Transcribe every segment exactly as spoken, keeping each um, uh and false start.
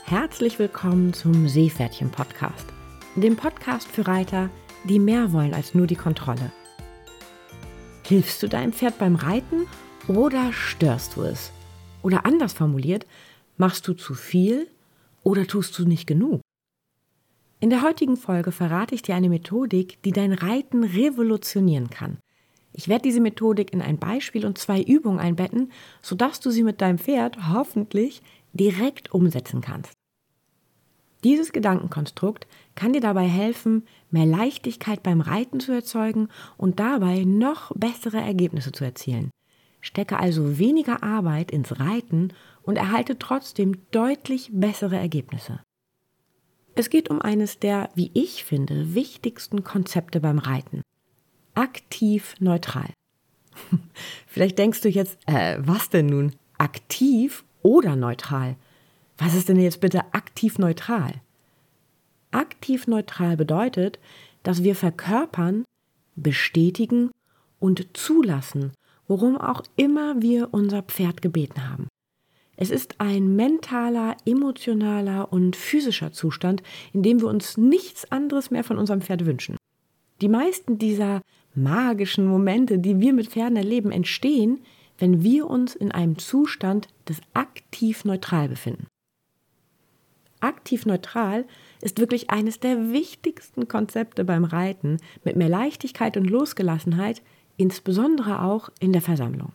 Herzlich willkommen zum Seepferdchen-Podcast, dem Podcast für Reiter, die mehr wollen als nur die Kontrolle. Hilfst du deinem Pferd beim Reiten oder störst du es? Oder anders formuliert, machst du zu viel oder tust du nicht genug? In der heutigen Folge verrate ich dir eine Methodik, die dein Reiten revolutionieren kann. Ich werde diese Methodik in ein Beispiel und zwei Übungen einbetten, sodass du sie mit deinem Pferd hoffentlich direkt umsetzen kannst. Dieses Gedankenkonstrukt kann dir dabei helfen, mehr Leichtigkeit beim Reiten zu erzeugen und dabei noch bessere Ergebnisse zu erzielen. Stecke also weniger Arbeit ins Reiten und erhalte trotzdem deutlich bessere Ergebnisse. Es geht um eines der, wie ich finde, wichtigsten Konzepte beim Reiten. Aktiv neutral. Vielleicht denkst du jetzt, äh, was denn nun? Aktiv oder neutral? Was ist denn jetzt bitte aktiv neutral? Aktiv neutral bedeutet, dass wir verkörpern, bestätigen und zulassen, worum auch immer wir unser Pferd gebeten haben. Es ist ein mentaler, emotionaler und physischer Zustand, in dem wir uns nichts anderes mehr von unserem Pferd wünschen. Die meisten dieser magischen Momente, die wir mit Pferden erleben, entstehen, wenn wir uns in einem Zustand des aktiv neutral befinden. Aktiv neutral ist wirklich eines der wichtigsten Konzepte beim Reiten mit mehr Leichtigkeit und Losgelassenheit, insbesondere auch in der Versammlung.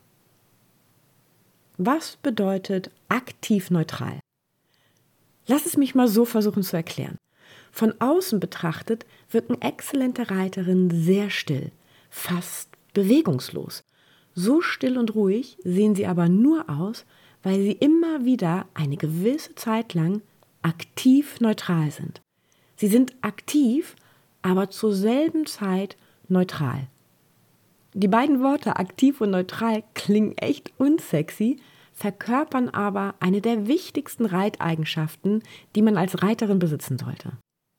Was bedeutet aktiv neutral? Lass es mich mal so versuchen zu erklären. Von außen betrachtet wirken exzellente Reiterinnen sehr still, fast bewegungslos. So still und ruhig sehen sie aber nur aus, weil sie immer wieder eine gewisse Zeit lang aktiv neutral sind. Sie sind aktiv, aber zur selben Zeit neutral. Die beiden Worte aktiv und neutral klingen echt unsexy, verkörpern aber eine der wichtigsten Reiteigenschaften, die man als Reiterin besitzen sollte.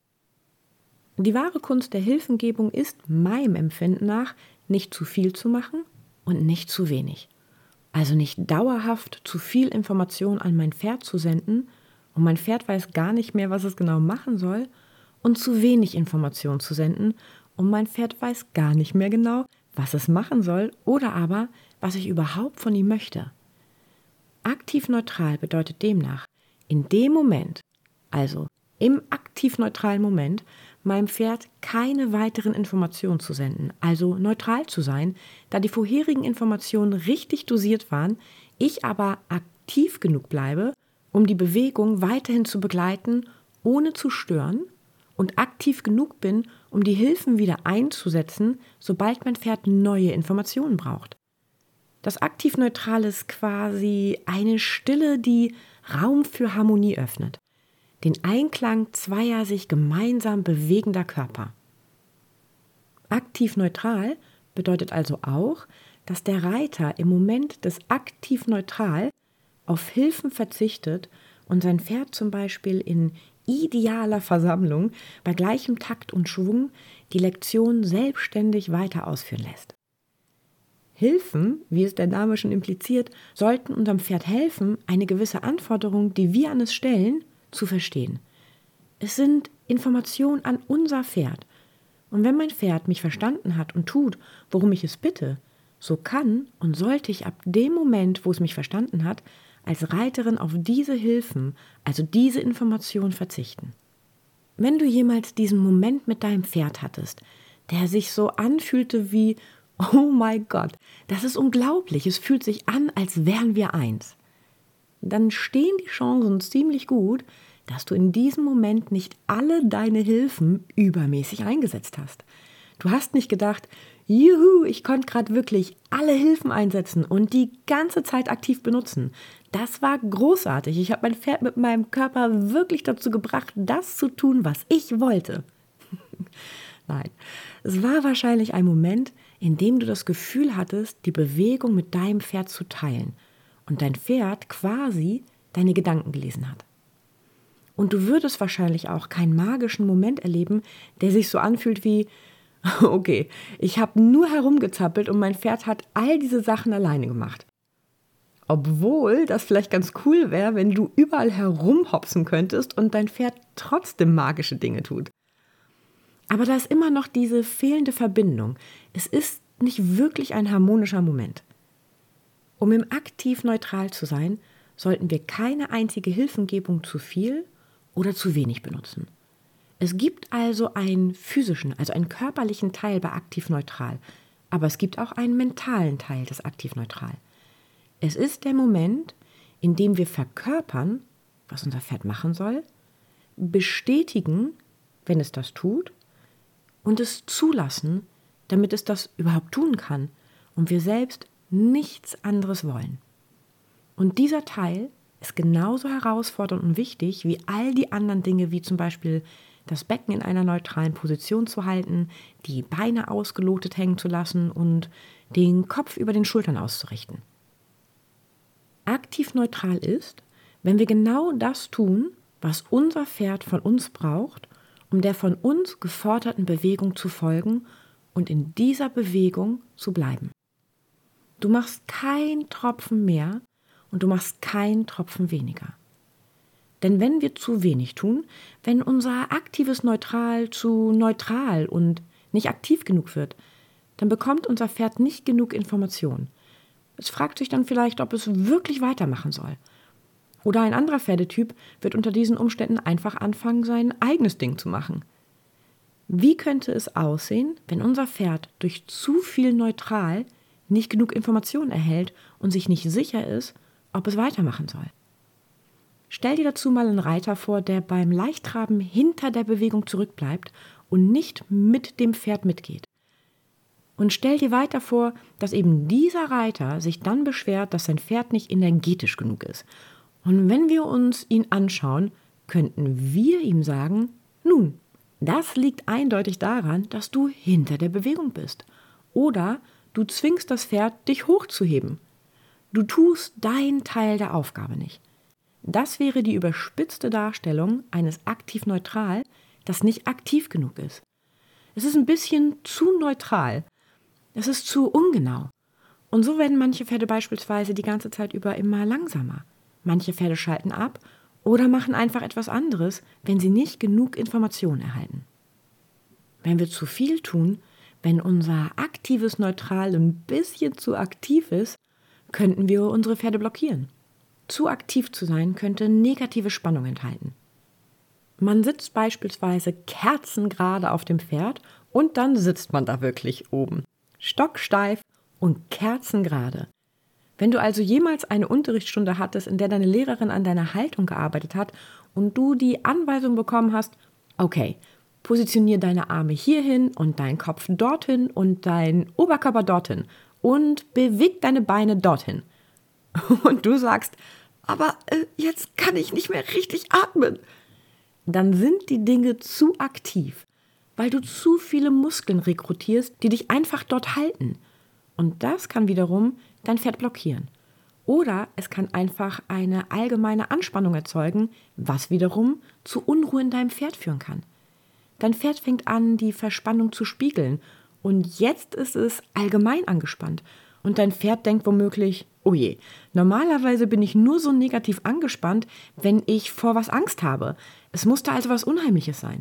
Die wahre Kunst der Hilfengebung ist, meinem Empfinden nach, nicht zu viel zu machen und nicht zu wenig. Also nicht dauerhaft zu viel Information an mein Pferd zu senden und mein Pferd weiß gar nicht mehr, was es genau machen soll, und zu wenig Information zu senden und mein Pferd weiß gar nicht mehr genau, was es machen soll oder aber, was ich überhaupt von ihm möchte. Aktiv neutral bedeutet demnach, in dem Moment, also im aktiv neutralen Moment, meinem Pferd keine weiteren Informationen zu senden, also neutral zu sein, da die vorherigen Informationen richtig dosiert waren, ich aber aktiv genug bleibe, um die Bewegung weiterhin zu begleiten, ohne zu stören, und aktiv genug bin, um die Hilfen wieder einzusetzen, sobald mein Pferd neue Informationen braucht. Das aktiv-neutral ist quasi eine Stille, die Raum für Harmonie öffnet. Den Einklang zweier sich gemeinsam bewegender Körper. Aktiv-neutral bedeutet also auch, dass der Reiter im Moment des aktiv-neutral auf Hilfen verzichtet und sein Pferd zum Beispiel in idealer Versammlung bei gleichem Takt und Schwung die Lektion selbstständig weiter ausführen lässt. Hilfen, wie es der Name schon impliziert, sollten unserem Pferd helfen, eine gewisse Anforderung, die wir an es stellen, zu verstehen. Es sind Informationen an unser Pferd. Und wenn mein Pferd mich verstanden hat und tut, worum ich es bitte, so kann und sollte ich ab dem Moment, wo es mich verstanden hat, als Reiterin auf diese Hilfen, also diese Information verzichten. Wenn du jemals diesen Moment mit deinem Pferd hattest, der sich so anfühlte wie, oh mein Gott, das ist unglaublich, es fühlt sich an, als wären wir eins, dann stehen die Chancen ziemlich gut, dass du in diesem Moment nicht alle deine Hilfen übermäßig eingesetzt hast. Du hast nicht gedacht, juhu, ich konnte gerade wirklich alle Hilfen einsetzen und die ganze Zeit aktiv benutzen. Das war großartig. Ich habe mein Pferd mit meinem Körper wirklich dazu gebracht, das zu tun, was ich wollte. Nein, es war wahrscheinlich ein Moment, in dem du das Gefühl hattest, die Bewegung mit deinem Pferd zu teilen und dein Pferd quasi deine Gedanken gelesen hat. Und du würdest wahrscheinlich auch keinen magischen Moment erleben, der sich so anfühlt wie, okay, ich habe nur herumgezappelt und mein Pferd hat all diese Sachen alleine gemacht. Obwohl das vielleicht ganz cool wäre, wenn du überall herumhopsen könntest und dein Pferd trotzdem magische Dinge tut. Aber da ist immer noch diese fehlende Verbindung. Es ist nicht wirklich ein harmonischer Moment. Um im Aktiv neutral zu sein, sollten wir keine einzige Hilfengebung zu viel oder zu wenig benutzen. Es gibt also einen physischen, also einen körperlichen Teil bei aktiv neutral, aber es gibt auch einen mentalen Teil des aktiv neutral. Es ist der Moment, in dem wir verkörpern, was unser Pferd machen soll, bestätigen, wenn es das tut, und es zulassen, damit es das überhaupt tun kann und wir selbst nichts anderes wollen. Und dieser Teil ist genauso herausfordernd und wichtig wie all die anderen Dinge, wie zum Beispiel das Becken in einer neutralen Position zu halten, die Beine ausgelotet hängen zu lassen und den Kopf über den Schultern auszurichten. Aktiv neutral ist, wenn wir genau das tun, was unser Pferd von uns braucht, um der von uns geforderten Bewegung zu folgen und in dieser Bewegung zu bleiben. Du machst keinen Tropfen mehr und du machst keinen Tropfen weniger. Denn wenn wir zu wenig tun, wenn unser aktives Neutral zu neutral und nicht aktiv genug wird, dann bekommt unser Pferd nicht genug Information. Es fragt sich dann vielleicht, ob es wirklich weitermachen soll. Oder ein anderer Pferdetyp wird unter diesen Umständen einfach anfangen, sein eigenes Ding zu machen. Wie könnte es aussehen, wenn unser Pferd durch zu viel Neutral nicht genug Information erhält und sich nicht sicher ist, ob es weitermachen soll? Stell dir dazu mal einen Reiter vor, der beim Leichttraben hinter der Bewegung zurückbleibt und nicht mit dem Pferd mitgeht. Und stell dir weiter vor, dass eben dieser Reiter sich dann beschwert, dass sein Pferd nicht energetisch genug ist. Und wenn wir uns ihn anschauen, könnten wir ihm sagen, nun, das liegt eindeutig daran, dass du hinter der Bewegung bist. Oder du zwingst das Pferd, dich hochzuheben. Du tust deinen Teil der Aufgabe nicht. Das wäre die überspitzte Darstellung eines aktiv neutral, das nicht aktiv genug ist. Es ist ein bisschen zu neutral. Es ist zu ungenau. Und so werden manche Pferde beispielsweise die ganze Zeit über immer langsamer. Manche Pferde schalten ab oder machen einfach etwas anderes, wenn sie nicht genug Informationen erhalten. Wenn wir zu viel tun, wenn unser aktives Neutral ein bisschen zu aktiv ist, könnten wir unsere Pferde blockieren. Zu aktiv zu sein könnte negative Spannung enthalten. Man sitzt beispielsweise kerzengerade auf dem Pferd und dann sitzt man da wirklich oben. Stocksteif und kerzengerade. Wenn du also jemals eine Unterrichtsstunde hattest, in der deine Lehrerin an deiner Haltung gearbeitet hat und du die Anweisung bekommen hast, okay, positionier deine Arme hierhin und deinen Kopf dorthin und deinen Oberkörper dorthin und beweg deine Beine dorthin. Und du sagst, aber äh, jetzt kann ich nicht mehr richtig atmen. Dann sind die Dinge zu aktiv, weil du zu viele Muskeln rekrutierst, die dich einfach dort halten. Und das kann wiederum dein Pferd blockieren. Oder es kann einfach eine allgemeine Anspannung erzeugen, was wiederum zu Unruhe in deinem Pferd führen kann. Dein Pferd fängt an, die Verspannung zu spiegeln und jetzt ist es allgemein angespannt. Und dein Pferd denkt womöglich, oh je, normalerweise bin ich nur so negativ angespannt, wenn ich vor was Angst habe. Es musste also was Unheimliches sein.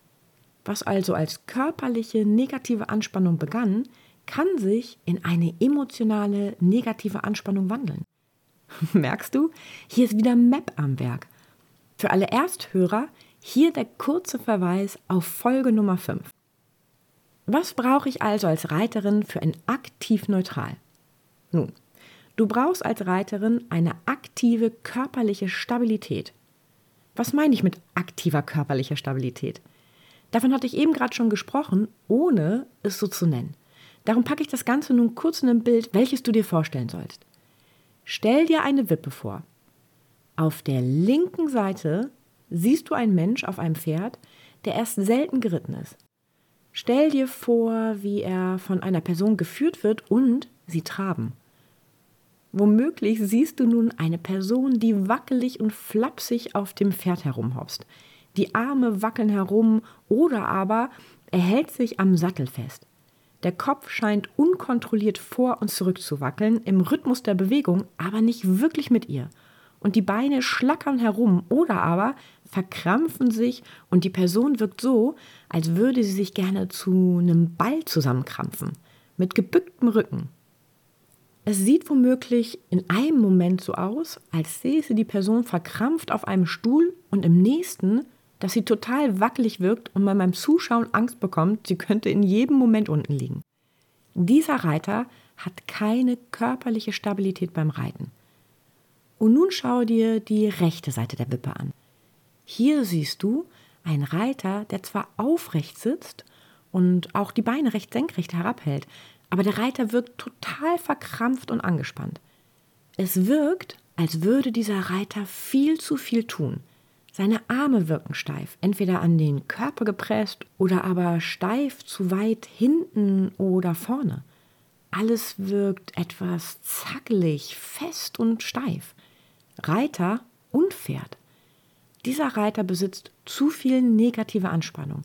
Was also als körperliche negative Anspannung begann, kann sich in eine emotionale negative Anspannung wandeln. Merkst du? Hier ist wieder M A P am Werk. Für alle Ersthörer hier der kurze Verweis auf Folge Nummer fünf. Was brauche ich also als Reiterin für ein aktiv neutral? Nun, du brauchst als Reiterin eine aktive körperliche Stabilität. Was meine ich mit aktiver körperlicher Stabilität? Davon hatte ich eben gerade schon gesprochen, ohne es so zu nennen. Darum packe ich das Ganze nun kurz in ein Bild, welches du dir vorstellen sollst. Stell dir eine Wippe vor. Auf der linken Seite siehst du einen Mensch auf einem Pferd, der erst selten geritten ist. Stell dir vor, wie er von einer Person geführt wird und sie traben. Womöglich siehst du nun eine Person, die wackelig und flapsig auf dem Pferd herumhopst. Die Arme wackeln herum oder aber er hält sich am Sattel fest. Der Kopf scheint unkontrolliert vor und zurück zu wackeln, im Rhythmus der Bewegung, aber nicht wirklich mit ihr. Und die Beine schlackern herum oder aber verkrampfen sich und die Person wirkt so, als würde sie sich gerne zu einem Ball zusammenkrampfen, mit gebücktem Rücken. Es sieht womöglich in einem Moment so aus, als säße die Person verkrampft auf einem Stuhl und im nächsten, dass sie total wackelig wirkt und man beim Zuschauen Angst bekommt, sie könnte in jedem Moment unten liegen. Dieser Reiter hat keine körperliche Stabilität beim Reiten. Und nun schau dir die rechte Seite der Wippe an. Hier siehst du einen Reiter, der zwar aufrecht sitzt und auch die Beine recht senkrecht herabhält, aber der Reiter wirkt total verkrampft und angespannt. Es wirkt, als würde dieser Reiter viel zu viel tun. Seine Arme wirken steif, entweder an den Körper gepresst oder aber steif zu weit hinten oder vorne. Alles wirkt etwas zackelig, fest und steif. Reiter und Pferd. Dieser Reiter besitzt zu viel negative Anspannung.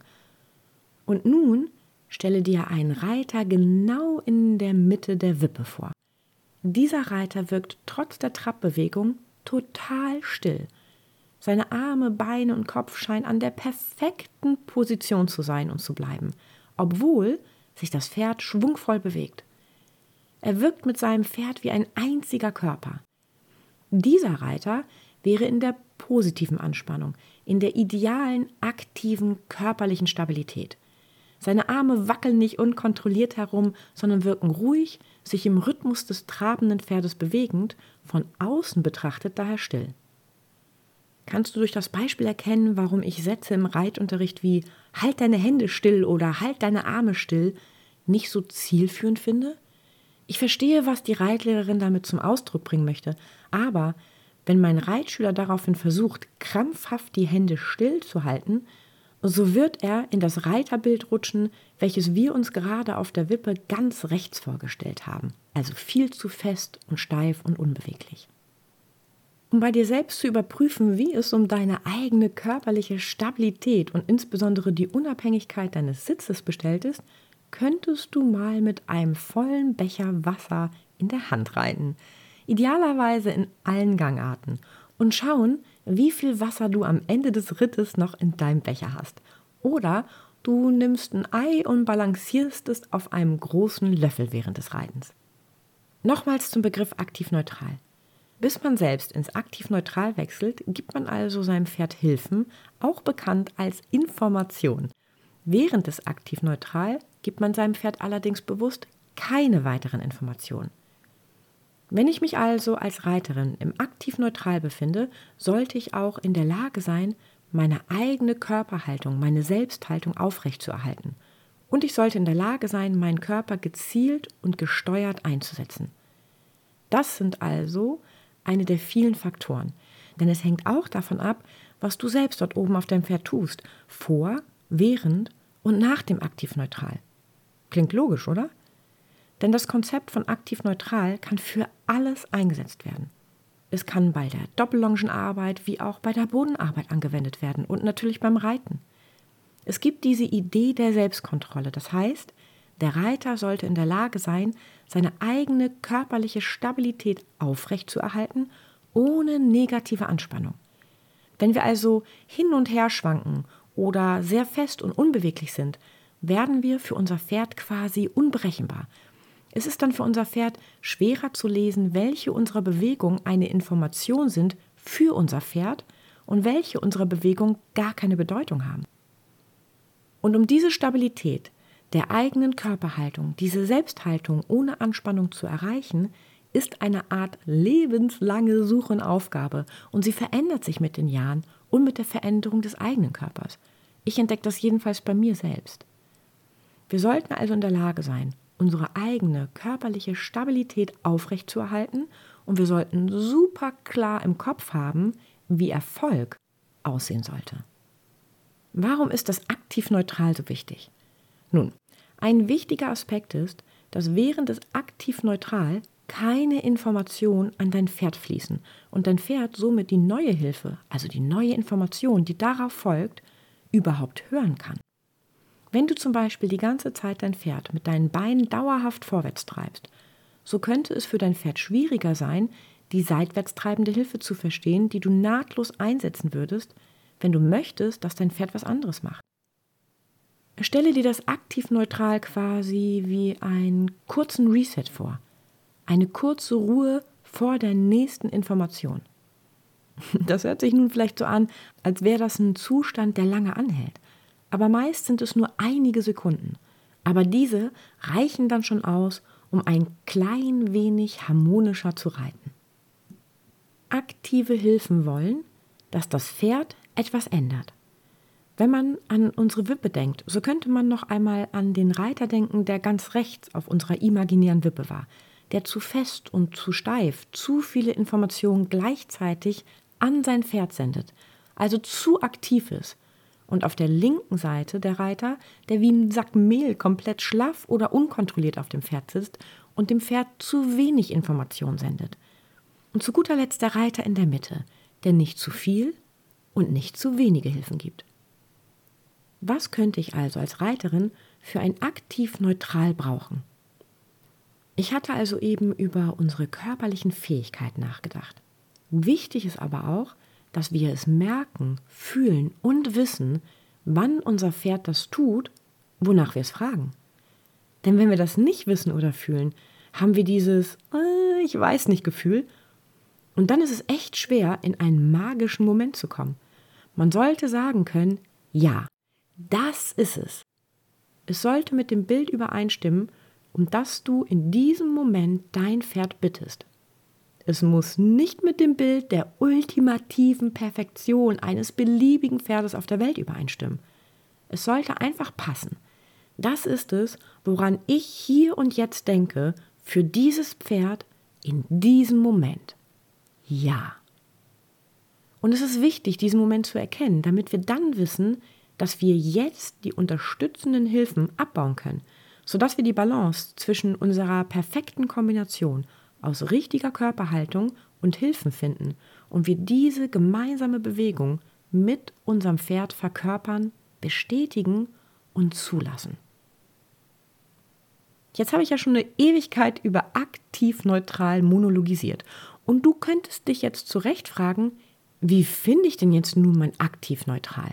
Und nun stelle dir einen Reiter genau in der Mitte der Wippe vor. Dieser Reiter wirkt trotz der Trabbewegung total still. Seine Arme, Beine und Kopf scheinen an der perfekten Position zu sein und zu bleiben, obwohl sich das Pferd schwungvoll bewegt. Er wirkt mit seinem Pferd wie ein einziger Körper. Dieser Reiter wäre in der positiven Anspannung, in der idealen, aktiven, körperlichen Stabilität. Seine Arme wackeln nicht unkontrolliert herum, sondern wirken ruhig, sich im Rhythmus des trabenden Pferdes bewegend, von außen betrachtet daher still. Kannst du durch das Beispiel erkennen, warum ich Sätze im Reitunterricht wie »Halt deine Hände still« oder »Halt deine Arme still« nicht so zielführend finde? Ich verstehe, was die Reitlehrerin damit zum Ausdruck bringen möchte, aber wenn mein Reitschüler daraufhin versucht, krampfhaft die Hände still zu halten, so wird er in das Reiterbild rutschen, welches wir uns gerade auf der Wippe ganz rechts vorgestellt haben, also viel zu fest und steif und unbeweglich. Um bei dir selbst zu überprüfen, wie es um deine eigene körperliche Stabilität und insbesondere die Unabhängigkeit deines Sitzes bestellt ist, könntest du mal mit einem vollen Becher Wasser in der Hand reiten, idealerweise in allen Gangarten, und schauen, wie viel Wasser du am Ende des Rittes noch in deinem Becher hast. Oder du nimmst ein Ei und balancierst es auf einem großen Löffel während des Reitens. Nochmals zum Begriff aktiv-neutral. Bis man selbst ins aktiv-neutral wechselt, gibt man also seinem Pferd Hilfen, auch bekannt als Information. Während des aktiv-neutral gibt man seinem Pferd allerdings bewusst keine weiteren Informationen. Wenn ich mich also als Reiterin im aktiv-neutral befinde, sollte ich auch in der Lage sein, meine eigene Körperhaltung, meine Selbsthaltung aufrechtzuerhalten. Und ich sollte in der Lage sein, meinen Körper gezielt und gesteuert einzusetzen. Das sind also eine der vielen Faktoren, denn es hängt auch davon ab, was du selbst dort oben auf deinem Pferd tust, vor, während und nach dem aktiv-neutral. Klingt logisch, oder? Denn das Konzept von aktiv-neutral kann für alles eingesetzt werden. Es kann bei der Doppellongenarbeit wie auch bei der Bodenarbeit angewendet werden und natürlich beim Reiten. Es gibt diese Idee der Selbstkontrolle, das heißt, der Reiter sollte in der Lage sein, seine eigene körperliche Stabilität aufrechtzuerhalten, ohne negative Anspannung. Wenn wir also hin und her schwanken oder sehr fest und unbeweglich sind, werden wir für unser Pferd quasi unberechenbar. Es ist dann für unser Pferd schwerer zu lesen, welche unserer Bewegungen eine Information sind für unser Pferd und welche unserer Bewegungen gar keine Bedeutung haben. Und um diese Stabilität der eigenen Körperhaltung, diese Selbsthaltung ohne Anspannung zu erreichen, ist eine Art lebenslange Suche und Aufgabe und sie verändert sich mit den Jahren und mit der Veränderung des eigenen Körpers. Ich entdecke das jedenfalls bei mir selbst. Wir sollten also in der Lage sein, unsere eigene körperliche Stabilität aufrechtzuerhalten und wir sollten super klar im Kopf haben, wie Erfolg aussehen sollte. Warum ist das aktiv-neutral so wichtig? Nun, ein wichtiger Aspekt ist, dass während des aktiv-neutral keine Informationen an dein Pferd fließen und dein Pferd somit die neue Hilfe, also die neue Information, die darauf folgt, überhaupt hören kann. Wenn du zum Beispiel die ganze Zeit dein Pferd mit deinen Beinen dauerhaft vorwärts treibst, so könnte es für dein Pferd schwieriger sein, die seitwärts treibende Hilfe zu verstehen, die du nahtlos einsetzen würdest, wenn du möchtest, dass dein Pferd was anderes macht. Stelle dir das aktiv neutral quasi wie einen kurzen Reset vor. Eine kurze Ruhe vor der nächsten Information. Das hört sich nun vielleicht so an, als wäre das ein Zustand, der lange anhält. Aber meist sind es nur einige Sekunden. Aber diese reichen dann schon aus, um ein klein wenig harmonischer zu reiten. Aktive Hilfen wollen, dass das Pferd etwas ändert. Wenn man an unsere Wippe denkt, so könnte man noch einmal an den Reiter denken, der ganz rechts auf unserer imaginären Wippe war, der zu fest und zu steif zu viele Informationen gleichzeitig an sein Pferd sendet, also zu aktiv ist. Und auf der linken Seite der Reiter, der wie ein Sack Mehl komplett schlaff oder unkontrolliert auf dem Pferd sitzt und dem Pferd zu wenig Information sendet. Und zu guter Letzt der Reiter in der Mitte, der nicht zu viel und nicht zu wenige Hilfen gibt. Was könnte ich also als Reiterin für ein aktiv neutral brauchen? Ich hatte also eben über unsere körperlichen Fähigkeiten nachgedacht. Wichtig ist aber auch, dass wir es merken, fühlen und wissen, wann unser Pferd das tut, wonach wir es fragen. Denn wenn wir das nicht wissen oder fühlen, haben wir dieses äh, ich weiß nicht Gefühl und dann ist es echt schwer, in einen magischen Moment zu kommen. Man sollte sagen können, ja, das ist es. Es sollte mit dem Bild übereinstimmen, um das du in diesem Moment dein Pferd bittest. Es muss nicht mit dem Bild der ultimativen Perfektion eines beliebigen Pferdes auf der Welt übereinstimmen. Es sollte einfach passen. Das ist es, woran ich hier und jetzt denke, für dieses Pferd in diesem Moment. Ja. Und es ist wichtig, diesen Moment zu erkennen, damit wir dann wissen, dass wir jetzt die unterstützenden Hilfen abbauen können, sodass wir die Balance zwischen unserer perfekten Kombination aus richtiger Körperhaltung und Hilfen finden und wir diese gemeinsame Bewegung mit unserem Pferd verkörpern, bestätigen und zulassen. Jetzt habe ich ja schon eine Ewigkeit über aktiv neutral monologisiert und du könntest dich jetzt zu Recht fragen, wie finde ich denn jetzt nun mein aktiv neutral?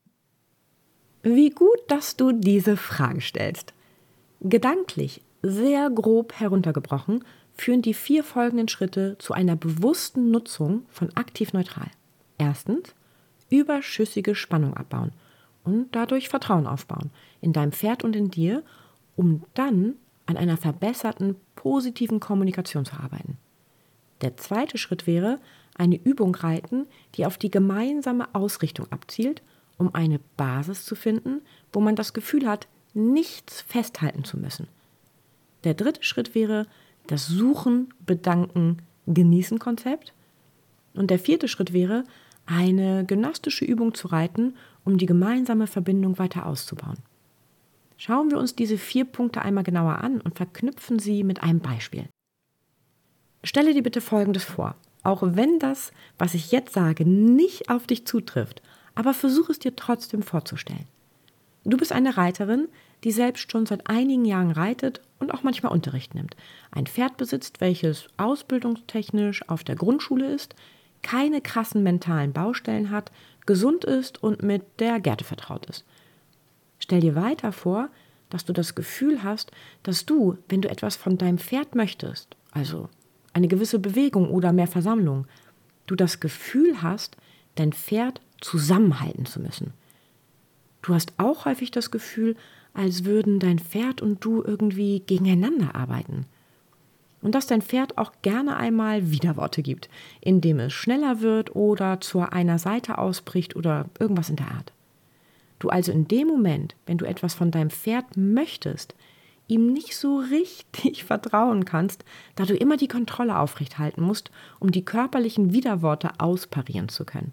Wie gut, dass du diese Frage stellst. Gedanklich, sehr grob heruntergebrochen, führen die vier folgenden Schritte zu einer bewussten Nutzung von aktiv neutral. Erstens, überschüssige Spannung abbauen und dadurch Vertrauen aufbauen in deinem Pferd und in dir, um dann an einer verbesserten, positiven Kommunikation zu arbeiten. Der zweite Schritt wäre, eine Übung reiten, die auf die gemeinsame Ausrichtung abzielt, um eine Basis zu finden, wo man das Gefühl hat, nichts festhalten zu müssen. Der dritte Schritt wäre das Suchen, Bedanken, Genießen-Konzept. Und der vierte Schritt wäre, eine gymnastische Übung zu reiten, um die gemeinsame Verbindung weiter auszubauen. Schauen wir uns diese vier Punkte einmal genauer an und verknüpfen sie mit einem Beispiel. Stelle dir bitte Folgendes vor, auch wenn das, was ich jetzt sage, nicht auf dich zutrifft, aber versuch es dir trotzdem vorzustellen. Du bist eine Reiterin, die selbst schon seit einigen Jahren reitet und auch manchmal Unterricht nimmt. Ein Pferd besitzt, welches ausbildungstechnisch auf der Grundschule ist, keine krassen mentalen Baustellen hat, gesund ist und mit der Gerte vertraut ist. Stell dir weiter vor, dass du das Gefühl hast, dass du, wenn du etwas von deinem Pferd möchtest, also eine gewisse Bewegung oder mehr Versammlung, du das Gefühl hast, dein Pferd zusammenhalten zu müssen. Du hast auch häufig das Gefühl, als würden dein Pferd und du irgendwie gegeneinander arbeiten. Und dass dein Pferd auch gerne einmal Widerworte gibt, indem es schneller wird oder zur einer Seite ausbricht oder irgendwas in der Art. Du also in dem Moment, wenn du etwas von deinem Pferd möchtest, ihm nicht so richtig vertrauen kannst, da du immer die Kontrolle aufrechthalten musst, um die körperlichen Widerworte ausparieren zu können.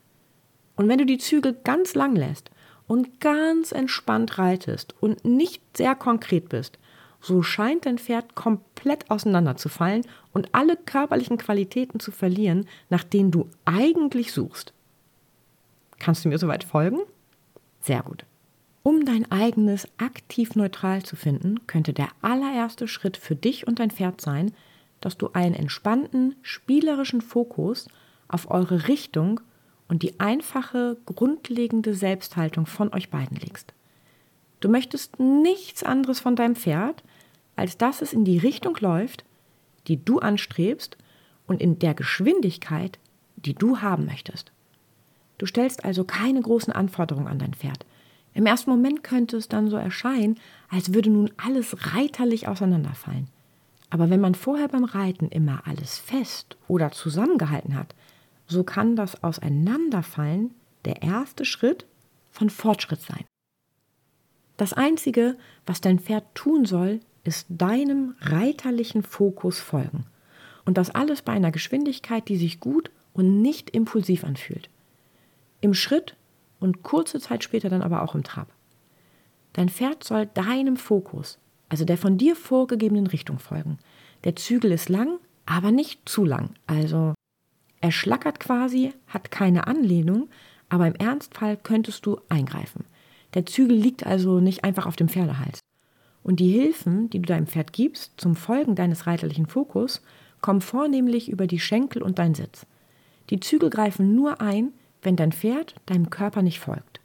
Und wenn du die Zügel ganz lang lässt und ganz entspannt reitest und nicht sehr konkret bist, so scheint dein Pferd komplett auseinanderzufallen und alle körperlichen Qualitäten zu verlieren, nach denen du eigentlich suchst. Kannst du mir soweit folgen? Sehr gut. Um dein eigenes aktiv neutral zu finden, könnte der allererste Schritt für dich und dein Pferd sein, dass du einen entspannten, spielerischen Fokus auf eure Richtung und die einfache, grundlegende Selbsthaltung von euch beiden legst. Du möchtest nichts anderes von deinem Pferd, als dass es in die Richtung läuft, die du anstrebst und in der Geschwindigkeit, die du haben möchtest. Du stellst also keine großen Anforderungen an dein Pferd. Im ersten Moment könnte es dann so erscheinen, als würde nun alles reiterlich auseinanderfallen. Aber wenn man vorher beim Reiten immer alles fest oder zusammengehalten hat, so kann das Auseinanderfallen der erste Schritt von Fortschritt sein. Das Einzige, was dein Pferd tun soll, ist deinem reiterlichen Fokus folgen. Und das alles bei einer Geschwindigkeit, die sich gut und nicht impulsiv anfühlt. Im Schritt und kurze Zeit später dann aber auch im Trab. Dein Pferd soll deinem Fokus, also der von dir vorgegebenen Richtung folgen. Der Zügel ist lang, aber nicht zu lang. Also er schlackert quasi, hat keine Anlehnung, aber im Ernstfall könntest du eingreifen. Der Zügel liegt also nicht einfach auf dem Pferdehals. Und die Hilfen, die du deinem Pferd gibst zum Folgen deines reiterlichen Fokus, kommen vornehmlich über die Schenkel und deinen Sitz. Die Zügel greifen nur ein, wenn dein Pferd deinem Körper nicht folgt.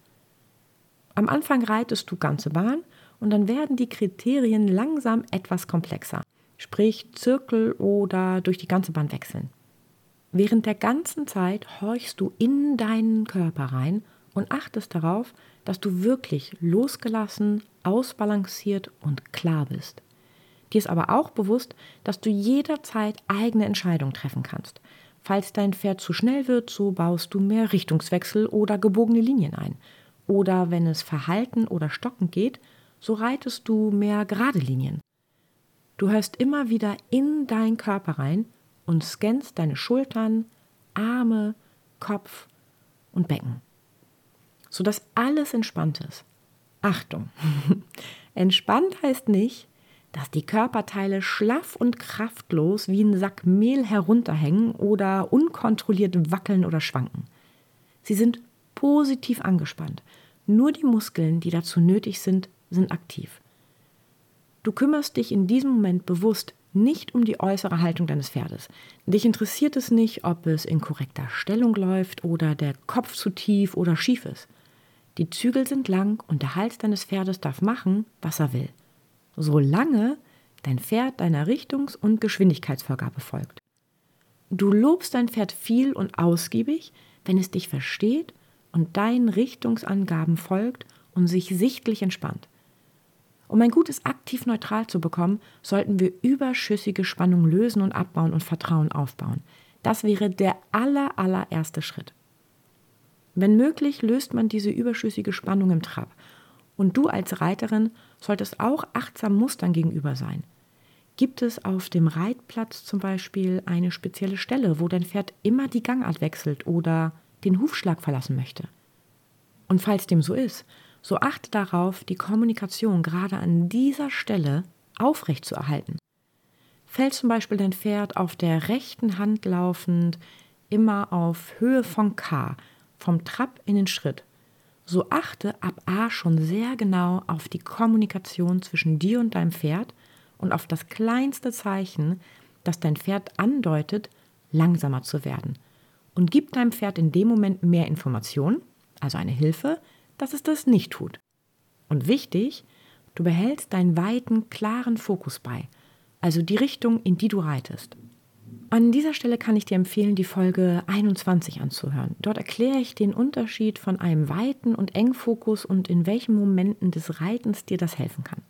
Am Anfang reitest du ganze Bahn und dann werden die Kriterien langsam etwas komplexer, sprich Zirkel oder durch die ganze Bahn wechseln. Während der ganzen Zeit horchst du in deinen Körper rein und achtest darauf, dass du wirklich losgelassen, ausbalanciert und klar bist. Dir ist aber auch bewusst, dass du jederzeit eigene Entscheidungen treffen kannst. Falls dein Pferd zu schnell wird, so baust du mehr Richtungswechsel oder gebogene Linien ein. Oder wenn es verhalten oder stockend geht, so reitest du mehr gerade Linien. Du hörst immer wieder in deinen Körper rein und scannst deine Schultern, Arme, Kopf und Becken, sodass alles entspannt ist. Achtung! Entspannt heißt nicht, dass die Körperteile schlaff und kraftlos wie ein Sack Mehl herunterhängen oder unkontrolliert wackeln oder schwanken. Sie sind positiv angespannt. Nur die Muskeln, die dazu nötig sind, sind aktiv. Du kümmerst dich in diesem Moment bewusst nicht um die äußere Haltung deines Pferdes. Dich interessiert es nicht, ob es in korrekter Stellung läuft oder der Kopf zu tief oder schief ist. Die Zügel sind lang und der Hals deines Pferdes darf machen, was er will, solange dein Pferd deiner Richtungs- und Geschwindigkeitsvorgabe folgt. Du lobst dein Pferd viel und ausgiebig, wenn es dich versteht und deinen Richtungsangaben folgt und sich sichtlich entspannt. Um ein gutes aktiv neutral zu bekommen, sollten wir überschüssige Spannung lösen und abbauen und Vertrauen aufbauen. Das wäre der aller, allererste Schritt. Wenn möglich, löst man diese überschüssige Spannung im Trab. Und du als Reiterin solltest auch achtsam Mustern gegenüber sein. Gibt es auf dem Reitplatz zum Beispiel eine spezielle Stelle, wo dein Pferd immer die Gangart wechselt oder den Hufschlag verlassen möchte? Und falls dem so ist, so achte darauf, die Kommunikation gerade an dieser Stelle aufrechtzuerhalten. Fällt zum Beispiel dein Pferd auf der rechten Hand laufend immer auf Höhe von K, vom Trab in den Schritt, so achte ab A schon sehr genau auf die Kommunikation zwischen dir und deinem Pferd und auf das kleinste Zeichen, das dein Pferd andeutet, langsamer zu werden. Und gib deinem Pferd in dem Moment mehr Information, also eine Hilfe, dass es das nicht tut. Und wichtig, du behältst deinen weiten, klaren Fokus bei, also die Richtung, in die du reitest. An dieser Stelle kann ich dir empfehlen, die Folge einundzwanzig anzuhören. Dort erkläre ich den Unterschied von einem weiten und engen Fokus und in welchen Momenten des Reitens dir das helfen kann.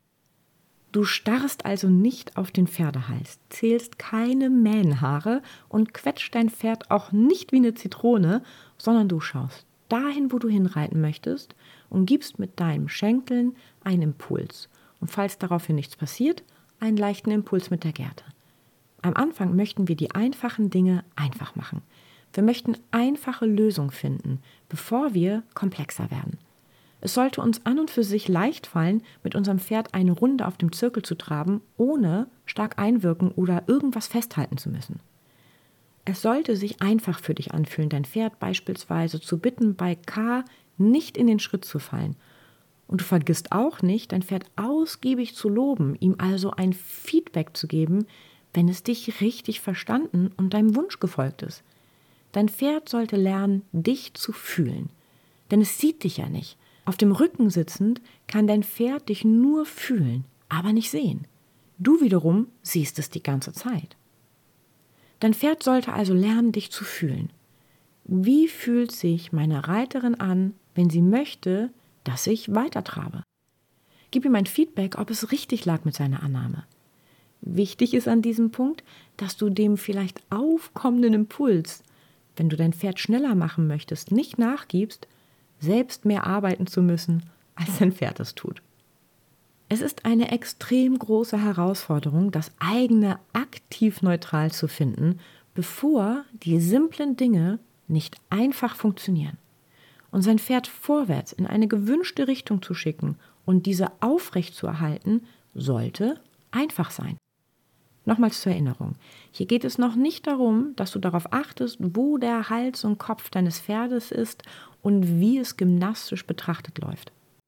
Du starrst also nicht auf den Pferdehals, zählst keine Mähnenhaare und quetscht dein Pferd auch nicht wie eine Zitrone, sondern du schaust dahin, wo du hinreiten möchtest und gibst mit deinen Schenkeln einen Impuls. Und falls daraufhin nichts passiert, einen leichten Impuls mit der Gerte. Am Anfang möchten wir die einfachen Dinge einfach machen. Wir möchten einfache Lösungen finden, bevor wir komplexer werden. Es sollte uns an und für sich leicht fallen, mit unserem Pferd eine Runde auf dem Zirkel zu traben, ohne stark einwirken oder irgendwas festhalten zu müssen. Es sollte sich einfach für dich anfühlen, dein Pferd beispielsweise zu bitten, bei K nicht in den Schritt zu fallen Und du vergisst auch nicht, dein Pferd ausgiebig zu loben, ihm also ein Feedback zu geben, wenn es dich richtig verstanden und deinem Wunsch gefolgt ist. Dein Pferd sollte lernen, dich zu fühlen, denn es sieht dich ja nicht. Auf dem Rücken sitzend kann dein Pferd dich nur fühlen, aber nicht sehen. Du wiederum siehst es die ganze Zeit. Dein Pferd sollte also lernen, dich zu fühlen. Wie fühlt sich meine Reiterin an, wenn sie möchte, dass ich weitertrabe? Gib ihm ein Feedback, ob es richtig lag mit seiner Annahme. Wichtig ist an diesem Punkt, dass du dem vielleicht aufkommenden Impuls, wenn du dein Pferd schneller machen möchtest, nicht nachgibst, selbst mehr arbeiten zu müssen, als dein Pferd es tut. Es ist eine extrem große Herausforderung, das eigene aktiv neutral zu finden, bevor die simplen Dinge nicht einfach funktionieren. Und sein Pferd vorwärts in eine gewünschte Richtung zu schicken und diese aufrecht zu erhalten, sollte einfach sein. Nochmals zur Erinnerung, hier geht es noch nicht darum, dass du darauf achtest, wo der Hals und Kopf deines Pferdes ist und wie es gymnastisch betrachtet läuft.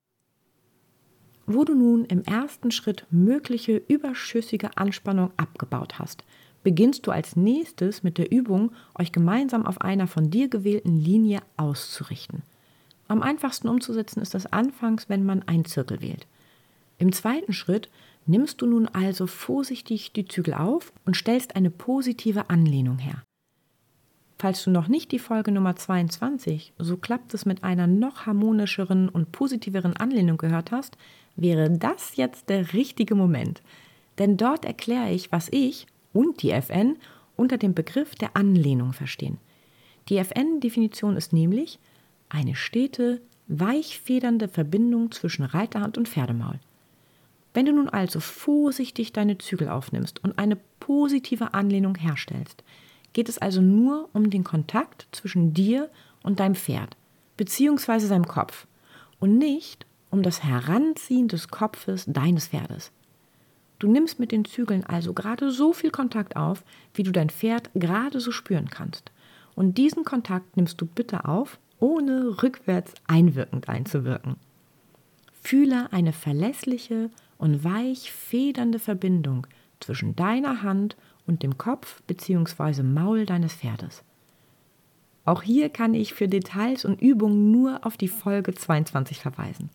Wo du nun im ersten Schritt mögliche überschüssige Anspannung abgebaut hast, beginnst du als nächstes mit der Übung, euch gemeinsam auf einer von dir gewählten Linie auszurichten. Am einfachsten umzusetzen ist das anfangs, wenn man einen Zirkel wählt. Im zweiten Schritt nimmst du nun also vorsichtig die Zügel auf und stellst eine positive Anlehnung her. Falls du noch nicht die Folge Nummer zweiundzwanzig, so klappt es mit einer noch harmonischeren und positiveren Anlehnung gehört hast, wäre das jetzt der richtige Moment. Denn dort erkläre ich, was ich und die F N unter dem Begriff der Anlehnung verstehen. Die F N-Definition ist nämlich eine stete, weich federnde Verbindung zwischen Reiterhand und Pferdemaul. Wenn du nun also vorsichtig deine Zügel aufnimmst und eine positive Anlehnung herstellst, geht es also nur um den Kontakt zwischen dir und deinem Pferd, beziehungsweise seinem Kopf, und nicht um das Heranziehen des Kopfes deines Pferdes. Du nimmst mit den Zügeln also gerade so viel Kontakt auf, wie du dein Pferd gerade so spüren kannst. Und diesen Kontakt nimmst du bitte auf, ohne rückwärts einwirkend einzuwirken. Fühle eine verlässliche und weich federnde Verbindung zwischen deiner Hand und dem Kopf bzw. Maul deines Pferdes. Auch hier kann ich für Details und Übungen nur auf die Folge zweiundzwanzig verweisen.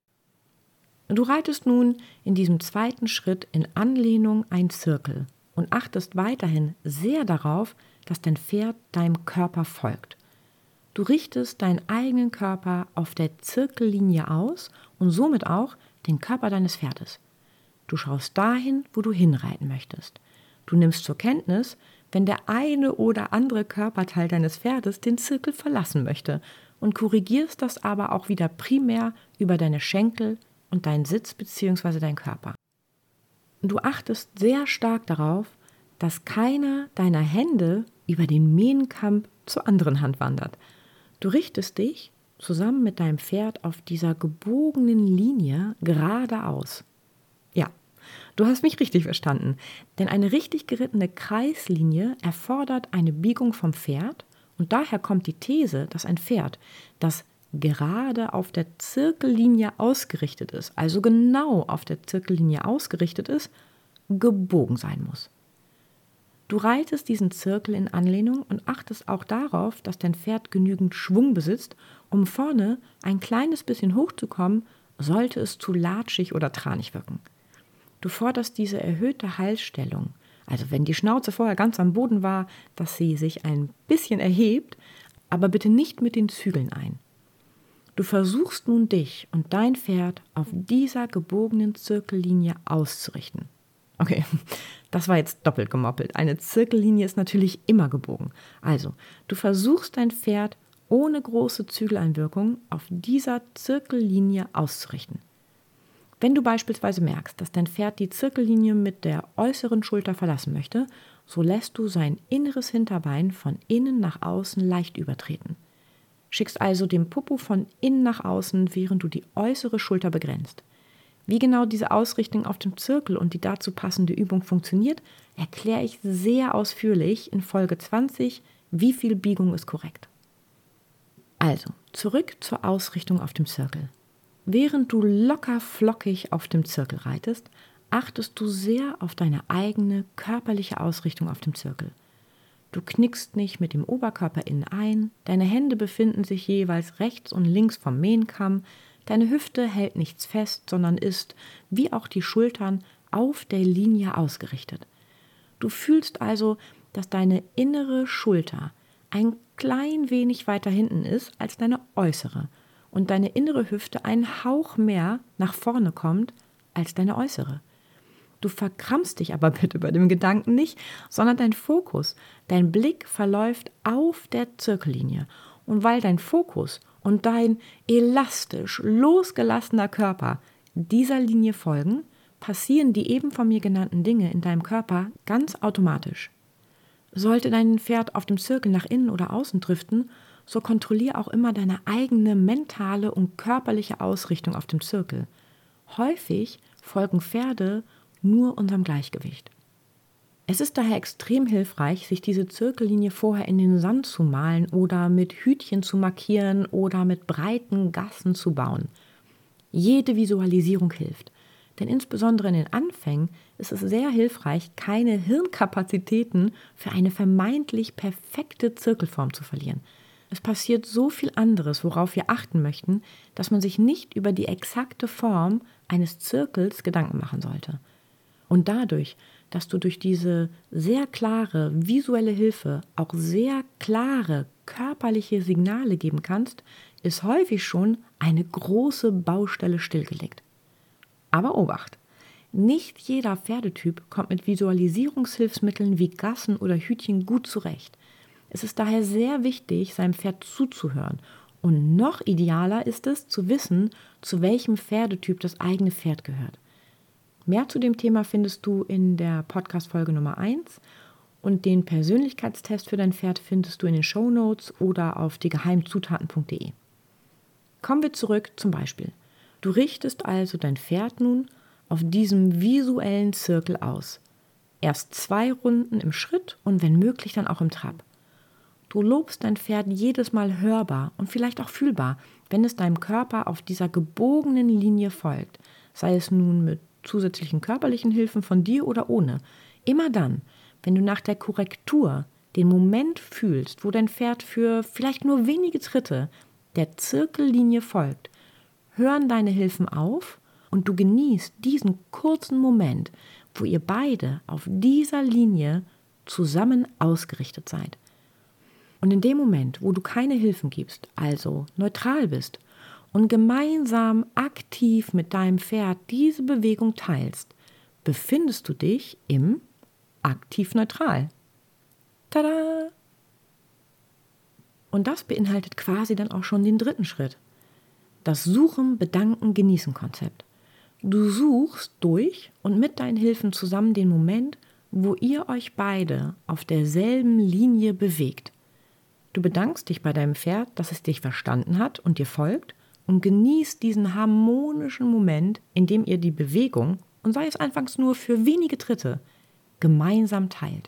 Du reitest nun in diesem zweiten Schritt in Anlehnung einen Zirkel und achtest weiterhin sehr darauf, dass dein Pferd deinem Körper folgt. Du richtest deinen eigenen Körper auf der Zirkellinie aus und somit auch den Körper deines Pferdes. Du schaust dahin, wo du hinreiten möchtest. Du nimmst zur Kenntnis, wenn der eine oder andere Körperteil deines Pferdes den Zirkel verlassen möchte und korrigierst das aber auch wieder primär über deine Schenkel und deinen Sitz bzw. deinen Körper. Du achtest sehr stark darauf, dass keiner deiner Hände über den Mähnenkamm zur anderen Hand wandert. Du richtest dich zusammen mit deinem Pferd auf dieser gebogenen Linie geradeaus. Ja, du hast mich richtig verstanden, denn eine richtig gerittene Kreislinie erfordert eine Biegung vom Pferd und daher kommt die These, dass ein Pferd, das gerade auf der Zirkellinie ausgerichtet ist, also genau auf der Zirkellinie ausgerichtet ist, gebogen sein muss. Du reitest diesen Zirkel in Anlehnung und achtest auch darauf, dass dein Pferd genügend Schwung besitzt, um vorne ein kleines bisschen hochzukommen, sollte es zu latschig oder tranig wirken. Du forderst diese erhöhte Halsstellung, also wenn die Schnauze vorher ganz am Boden war, dass sie sich ein bisschen erhebt, aber bitte nicht mit den Zügeln ein. Du versuchst nun dich und dein Pferd auf dieser gebogenen Zirkellinie auszurichten. Okay, das war jetzt doppelt gemoppelt. Eine Zirkellinie ist natürlich immer gebogen. Also, du versuchst dein Pferd ohne große Zügeleinwirkung auf dieser Zirkellinie auszurichten. Wenn du beispielsweise merkst, dass dein Pferd die Zirkellinie mit der äußeren Schulter verlassen möchte, so lässt du sein inneres Hinterbein von innen nach außen leicht übertreten. Schickst also den Popo von innen nach außen, während du die äußere Schulter begrenzt. Wie genau diese Ausrichtung auf dem Zirkel und die dazu passende Übung funktioniert, erkläre ich sehr ausführlich in Folge zwanzig, wie viel Biegung ist korrekt. Also, zurück zur Ausrichtung auf dem Zirkel. Während du locker flockig auf dem Zirkel reitest, achtest du sehr auf deine eigene körperliche Ausrichtung auf dem Zirkel. Du knickst nicht mit dem Oberkörper innen ein, deine Hände befinden sich jeweils rechts und links vom Mähnkamm, deine Hüfte hält nichts fest, sondern ist, wie auch die Schultern, auf der Linie ausgerichtet. Du fühlst also, dass deine innere Schulter ein klein wenig weiter hinten ist als deine äußere und deine innere Hüfte einen Hauch mehr nach vorne kommt als deine äußere. Du verkrampfst dich aber bitte bei dem Gedanken nicht, sondern dein Fokus, dein Blick verläuft auf der Zirkellinie. Und weil dein Fokus und dein elastisch losgelassener Körper dieser Linie folgen, passieren die eben von mir genannten Dinge in deinem Körper ganz automatisch. Sollte dein Pferd auf dem Zirkel nach innen oder außen driften, so kontrolliere auch immer deine eigene mentale und körperliche Ausrichtung auf dem Zirkel. Häufig folgen Pferde nur unserem Gleichgewicht. Es ist daher extrem hilfreich, sich diese Zirkellinie vorher in den Sand zu malen oder mit Hütchen zu markieren oder mit breiten Gassen zu bauen. Jede Visualisierung hilft, denn insbesondere in den Anfängen ist es sehr hilfreich, keine Hirnkapazitäten für eine vermeintlich perfekte Zirkelform zu verlieren. Es passiert so viel anderes, worauf wir achten möchten, dass man sich nicht über die exakte Form eines Zirkels Gedanken machen sollte. Und dadurch, dass du durch diese sehr klare visuelle Hilfe auch sehr klare körperliche Signale geben kannst, ist häufig schon eine große Baustelle stillgelegt. Aber Obacht! Nicht jeder Pferdetyp kommt mit Visualisierungshilfsmitteln wie Gassen oder Hütchen gut zurecht. Es ist daher sehr wichtig, seinem Pferd zuzuhören. Und noch idealer ist es, zu wissen, zu welchem Pferdetyp das eigene Pferd gehört. Mehr zu dem Thema findest du in der Podcast-Folge Nummer eins und den Persönlichkeitstest für dein Pferd findest du in den Shownotes oder auf die geheimzutaten punkt de. Kommen wir zurück zum Beispiel. Du richtest also dein Pferd nun auf diesem visuellen Zirkel aus. Erst zwei Runden im Schritt und wenn möglich dann auch im Trab. Du lobst dein Pferd jedes Mal hörbar und vielleicht auch fühlbar, wenn es deinem Körper auf dieser gebogenen Linie folgt, sei es nun mit zusätzlichen körperlichen Hilfen von dir oder ohne. Immer dann, wenn du nach der Korrektur den Moment fühlst, wo dein Pferd für vielleicht nur wenige Tritte der Zirkellinie folgt, hören deine Hilfen auf und du genießt diesen kurzen Moment, wo ihr beide auf dieser Linie zusammen ausgerichtet seid. Und in dem Moment, wo du keine Hilfen gibst, also neutral bist und gemeinsam aktiv mit deinem Pferd diese Bewegung teilst, befindest du dich im aktiv neutral. Tada! Und das beinhaltet quasi dann auch schon den dritten Schritt. Das Suchen, Bedanken, Genießen-Konzept. Du suchst durch und mit deinen Hilfen zusammen den Moment, wo ihr euch beide auf derselben Linie bewegt. Du bedankst dich bei deinem Pferd, dass es dich verstanden hat und dir folgt und genießt diesen harmonischen Moment, in dem ihr die Bewegung, und sei es anfangs nur für wenige Tritte, gemeinsam teilt.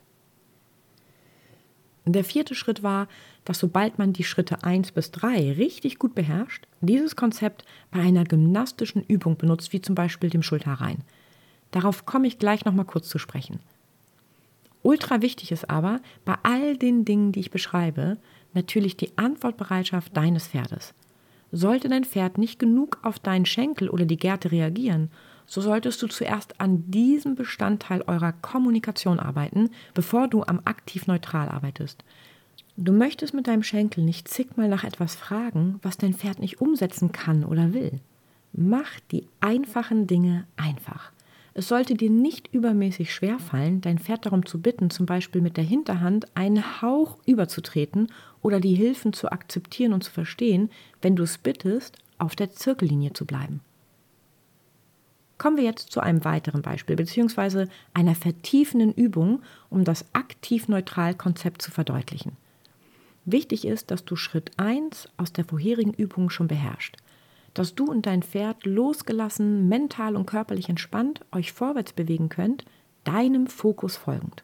Der vierte Schritt war, dass sobald man die Schritte eins bis drei richtig gut beherrscht, dieses Konzept bei einer gymnastischen Übung benutzt, wie zum Beispiel dem Schulterrein. Darauf komme ich gleich nochmal kurz zu sprechen. Ultra wichtig ist aber, bei all den Dingen, die ich beschreibe, natürlich die Antwortbereitschaft deines Pferdes. Sollte dein Pferd nicht genug auf deinen Schenkel oder die Gerte reagieren, so solltest du zuerst an diesem Bestandteil eurer Kommunikation arbeiten, bevor du am aktiv neutral arbeitest. Du möchtest mit deinem Schenkel nicht zigmal nach etwas fragen, was dein Pferd nicht umsetzen kann oder will. Mach die einfachen Dinge einfach. Es sollte dir nicht übermäßig schwerfallen, dein Pferd darum zu bitten, zum Beispiel mit der Hinterhand einen Hauch überzutreten oder die Hilfen zu akzeptieren und zu verstehen, wenn du es bittest, auf der Zirkellinie zu bleiben. Kommen wir jetzt zu einem weiteren Beispiel bzw. einer vertiefenden Übung, um das Aktiv-Neutral-Konzept zu verdeutlichen. Wichtig ist, dass du Schritt eins aus der vorherigen Übung schon beherrschst. Dass du und dein Pferd losgelassen, mental und körperlich entspannt euch vorwärts bewegen könnt, deinem Fokus folgend.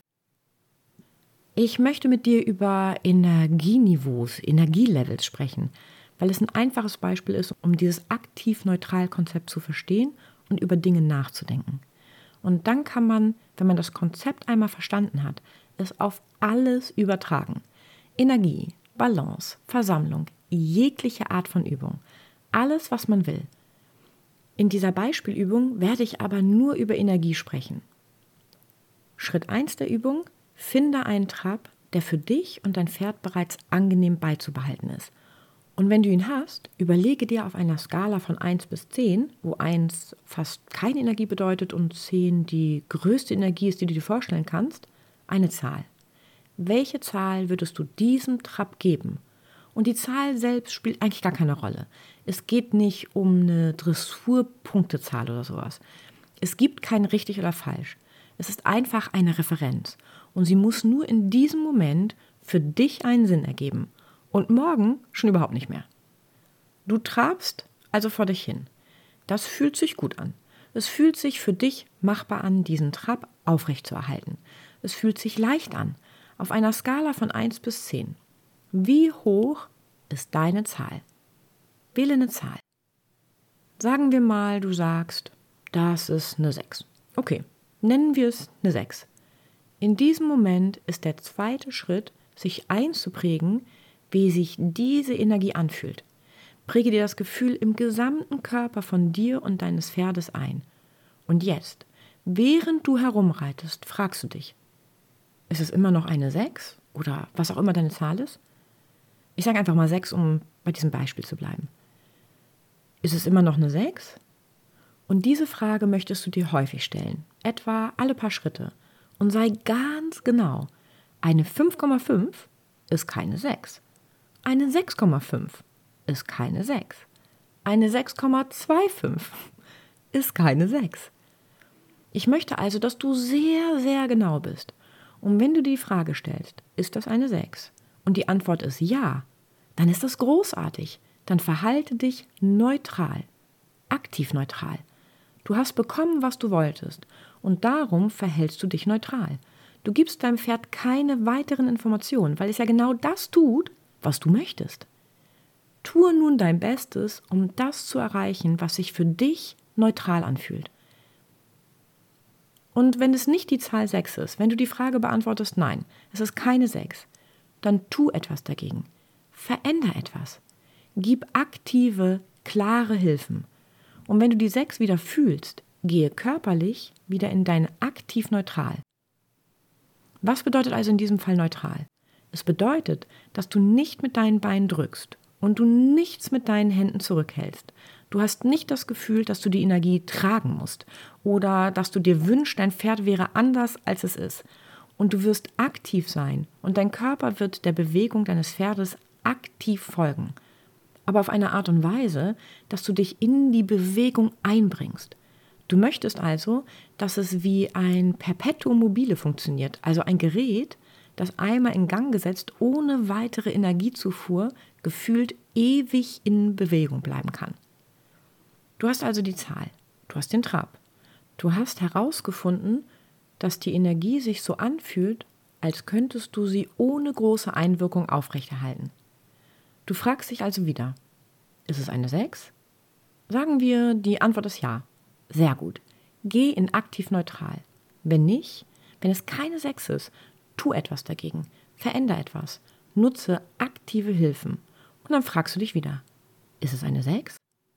Ich möchte mit dir über Energieniveaus, Energielevels sprechen, weil es ein einfaches Beispiel ist, um dieses aktiv-neutral-Konzept zu verstehen und über Dinge nachzudenken. Und dann kann man, wenn man das Konzept einmal verstanden hat, es auf alles übertragen. Energie, Balance, Versammlung, jegliche Art von Übung. Alles, was man will. In dieser Beispielübung werde ich aber nur über Energie sprechen. Schritt eins der Übung: Finde einen Trab, der für dich und dein Pferd bereits angenehm beizubehalten ist. Und wenn du ihn hast, überlege dir auf einer Skala von eins bis zehn, wo eins fast keine Energie bedeutet und zehn die größte Energie ist, die du dir vorstellen kannst, eine Zahl. Welche Zahl würdest du diesem Trab geben? Und die Zahl selbst spielt eigentlich gar keine Rolle. Es geht nicht um eine Dressurpunktezahl oder sowas. Es gibt kein richtig oder falsch. Es ist einfach eine Referenz. Und sie muss nur in diesem Moment für dich einen Sinn ergeben. Und morgen schon überhaupt nicht mehr. Du trabst also vor dich hin. Das fühlt sich gut an. Es fühlt sich für dich machbar an, diesen Trab aufrechtzuerhalten. Es fühlt sich leicht an. Auf einer Skala von eins bis zehn. Wie hoch ist deine Zahl? Wähle eine Zahl. Sagen wir mal, du sagst, das ist eine sechs. Okay, nennen wir es eine sechs. In diesem Moment ist der zweite Schritt, sich einzuprägen, wie sich diese Energie anfühlt. Präge dir das Gefühl im gesamten Körper von dir und deines Pferdes ein. Und jetzt, während du herumreitest, fragst du dich, ist es immer noch eine sechs oder was auch immer deine Zahl ist? Ich sage einfach mal sechs, um bei diesem Beispiel zu bleiben. Ist es immer noch eine sechs? Und diese Frage möchtest du dir häufig stellen, etwa alle paar Schritte. Und sei ganz genau, eine fünf Komma fünf ist keine sechs. Eine sechs Komma fünf ist keine sechs. Eine sechs Komma fünfundzwanzig ist keine sechs. Ich möchte also, dass du sehr, sehr genau bist. Und wenn du die Frage stellst, ist das eine sechs? Und die Antwort ist ja, dann ist das großartig. Dann verhalte dich neutral, aktiv neutral. Du hast bekommen, was du wolltest. Und darum verhältst du dich neutral. Du gibst deinem Pferd keine weiteren Informationen, weil es ja genau das tut, was du möchtest. Tue nun dein Bestes, um das zu erreichen, was sich für dich neutral anfühlt. Und wenn es nicht die Zahl sechs ist, wenn du die Frage beantwortest, nein, es ist keine sechs, dann tu etwas dagegen. Veränder etwas. Gib aktive, klare Hilfen. Und wenn du die sechs wieder fühlst, gehe körperlich wieder in dein aktiv neutral. Was bedeutet also in diesem Fall neutral? Es bedeutet, dass du nicht mit deinen Beinen drückst und du nichts mit deinen Händen zurückhältst. Du hast nicht das Gefühl, dass du die Energie tragen musst oder dass du dir wünschst, dein Pferd wäre anders, als es ist. Und du wirst aktiv sein und dein Körper wird der Bewegung deines Pferdes aktiv folgen. Aber auf eine Art und Weise, dass du dich in die Bewegung einbringst. Du möchtest also, dass es wie ein Perpetuum mobile funktioniert, also ein Gerät, das einmal in Gang gesetzt, ohne weitere Energiezufuhr, gefühlt ewig in Bewegung bleiben kann. Du hast also die Zahl, du hast den Trab. Du hast herausgefunden, dass die Energie sich so anfühlt, als könntest du sie ohne große Einwirkung aufrechterhalten. Du fragst dich also wieder, ist es eine sechs? Sagen wir, die Antwort ist ja. Sehr gut. Geh in aktiv neutral. Wenn nicht, wenn es keine sechs ist, tu etwas dagegen. Veränder etwas. Nutze aktive Hilfen. Und dann fragst du dich wieder, ist es eine sechs?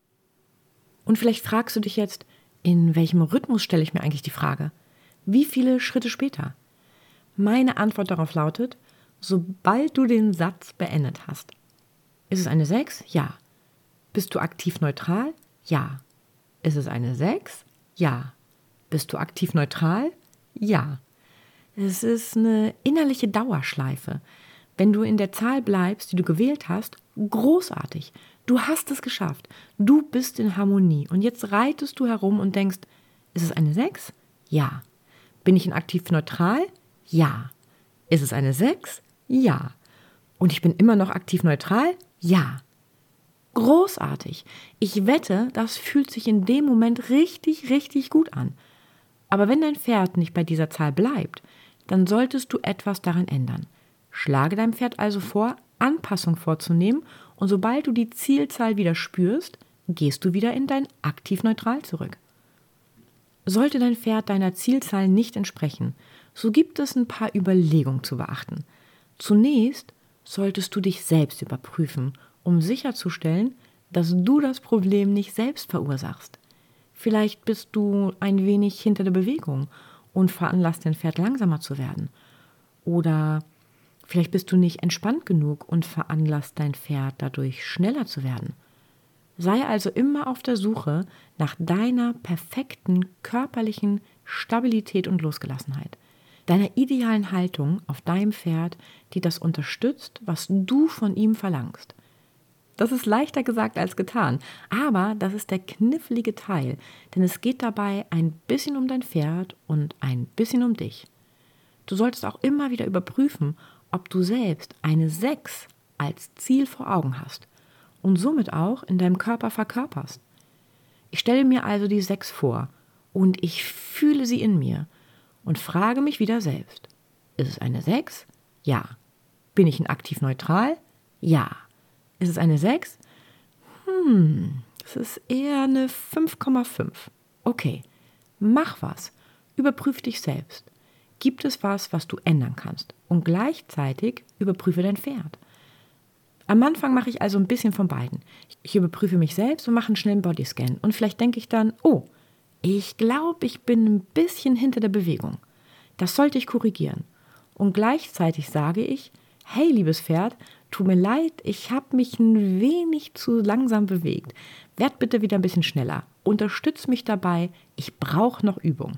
Und vielleicht fragst du dich jetzt, in welchem Rhythmus stelle ich mir eigentlich die Frage? Wie viele Schritte später? Meine Antwort darauf lautet, sobald du den Satz beendet hast. Ist es eine sechs? Ja. Bist du aktiv neutral? Ja. Ist es eine sechs? Ja. Bist du aktiv neutral? Ja. Es ist eine innerliche Dauerschleife. Wenn du in der Zahl bleibst, die du gewählt hast, großartig. Du hast es geschafft. Du bist in Harmonie. Und jetzt reitest du herum und denkst, ist es eine sechs? Ja. Bin ich in aktiv neutral? Ja. Ist es eine sechs? Ja. Und ich bin immer noch aktiv neutral? Ja. Großartig. Ich wette, das fühlt sich in dem Moment richtig, richtig gut an. Aber wenn dein Pferd nicht bei dieser Zahl bleibt, dann solltest du etwas daran ändern. Schlage deinem Pferd also vor, Anpassung vorzunehmen Und sobald du die Zielzahl wieder spürst, gehst du wieder in dein aktiv-neutral zurück. Sollte dein Pferd deiner Zielzahl nicht entsprechen, so gibt es ein paar Überlegungen zu beachten. Zunächst solltest du dich selbst überprüfen, um sicherzustellen, dass du das Problem nicht selbst verursachst. Vielleicht bist du ein wenig hinter der Bewegung und veranlasst dein Pferd langsamer zu werden. Oder vielleicht bist du nicht entspannt genug und veranlasst dein Pferd dadurch schneller zu werden. Sei also immer auf der Suche nach deiner perfekten körperlichen Stabilität und Losgelassenheit, deiner idealen Haltung auf deinem Pferd, die das unterstützt, was du von ihm verlangst. Das ist leichter gesagt als getan, aber das ist der knifflige Teil, denn es geht dabei ein bisschen um dein Pferd und ein bisschen um dich. Du solltest auch immer wieder überprüfen, ob du selbst eine sechs als Ziel vor Augen hast und somit auch in deinem Körper verkörperst. Ich stelle mir also die sechs vor und ich fühle sie in mir und frage mich wieder selbst. Ist es eine sechs? Ja. Bin ich in aktiv-neutral? Ja. Ist es eine sechs? Hm, es ist eher eine fünf Komma fünf. Okay, mach was. Überprüf dich selbst. Gibt es was, was du ändern kannst? Und gleichzeitig überprüfe dein Pferd. Am Anfang mache ich also ein bisschen von beiden. Ich überprüfe mich selbst und mache einen schnellen Bodyscan. Und vielleicht denke ich dann, oh, ich glaube, ich bin ein bisschen hinter der Bewegung. Das sollte ich korrigieren. Und gleichzeitig sage ich, hey, liebes Pferd, tut mir leid, ich habe mich ein wenig zu langsam bewegt. Werd bitte wieder ein bisschen schneller. Unterstütz mich dabei, ich brauche noch Übung.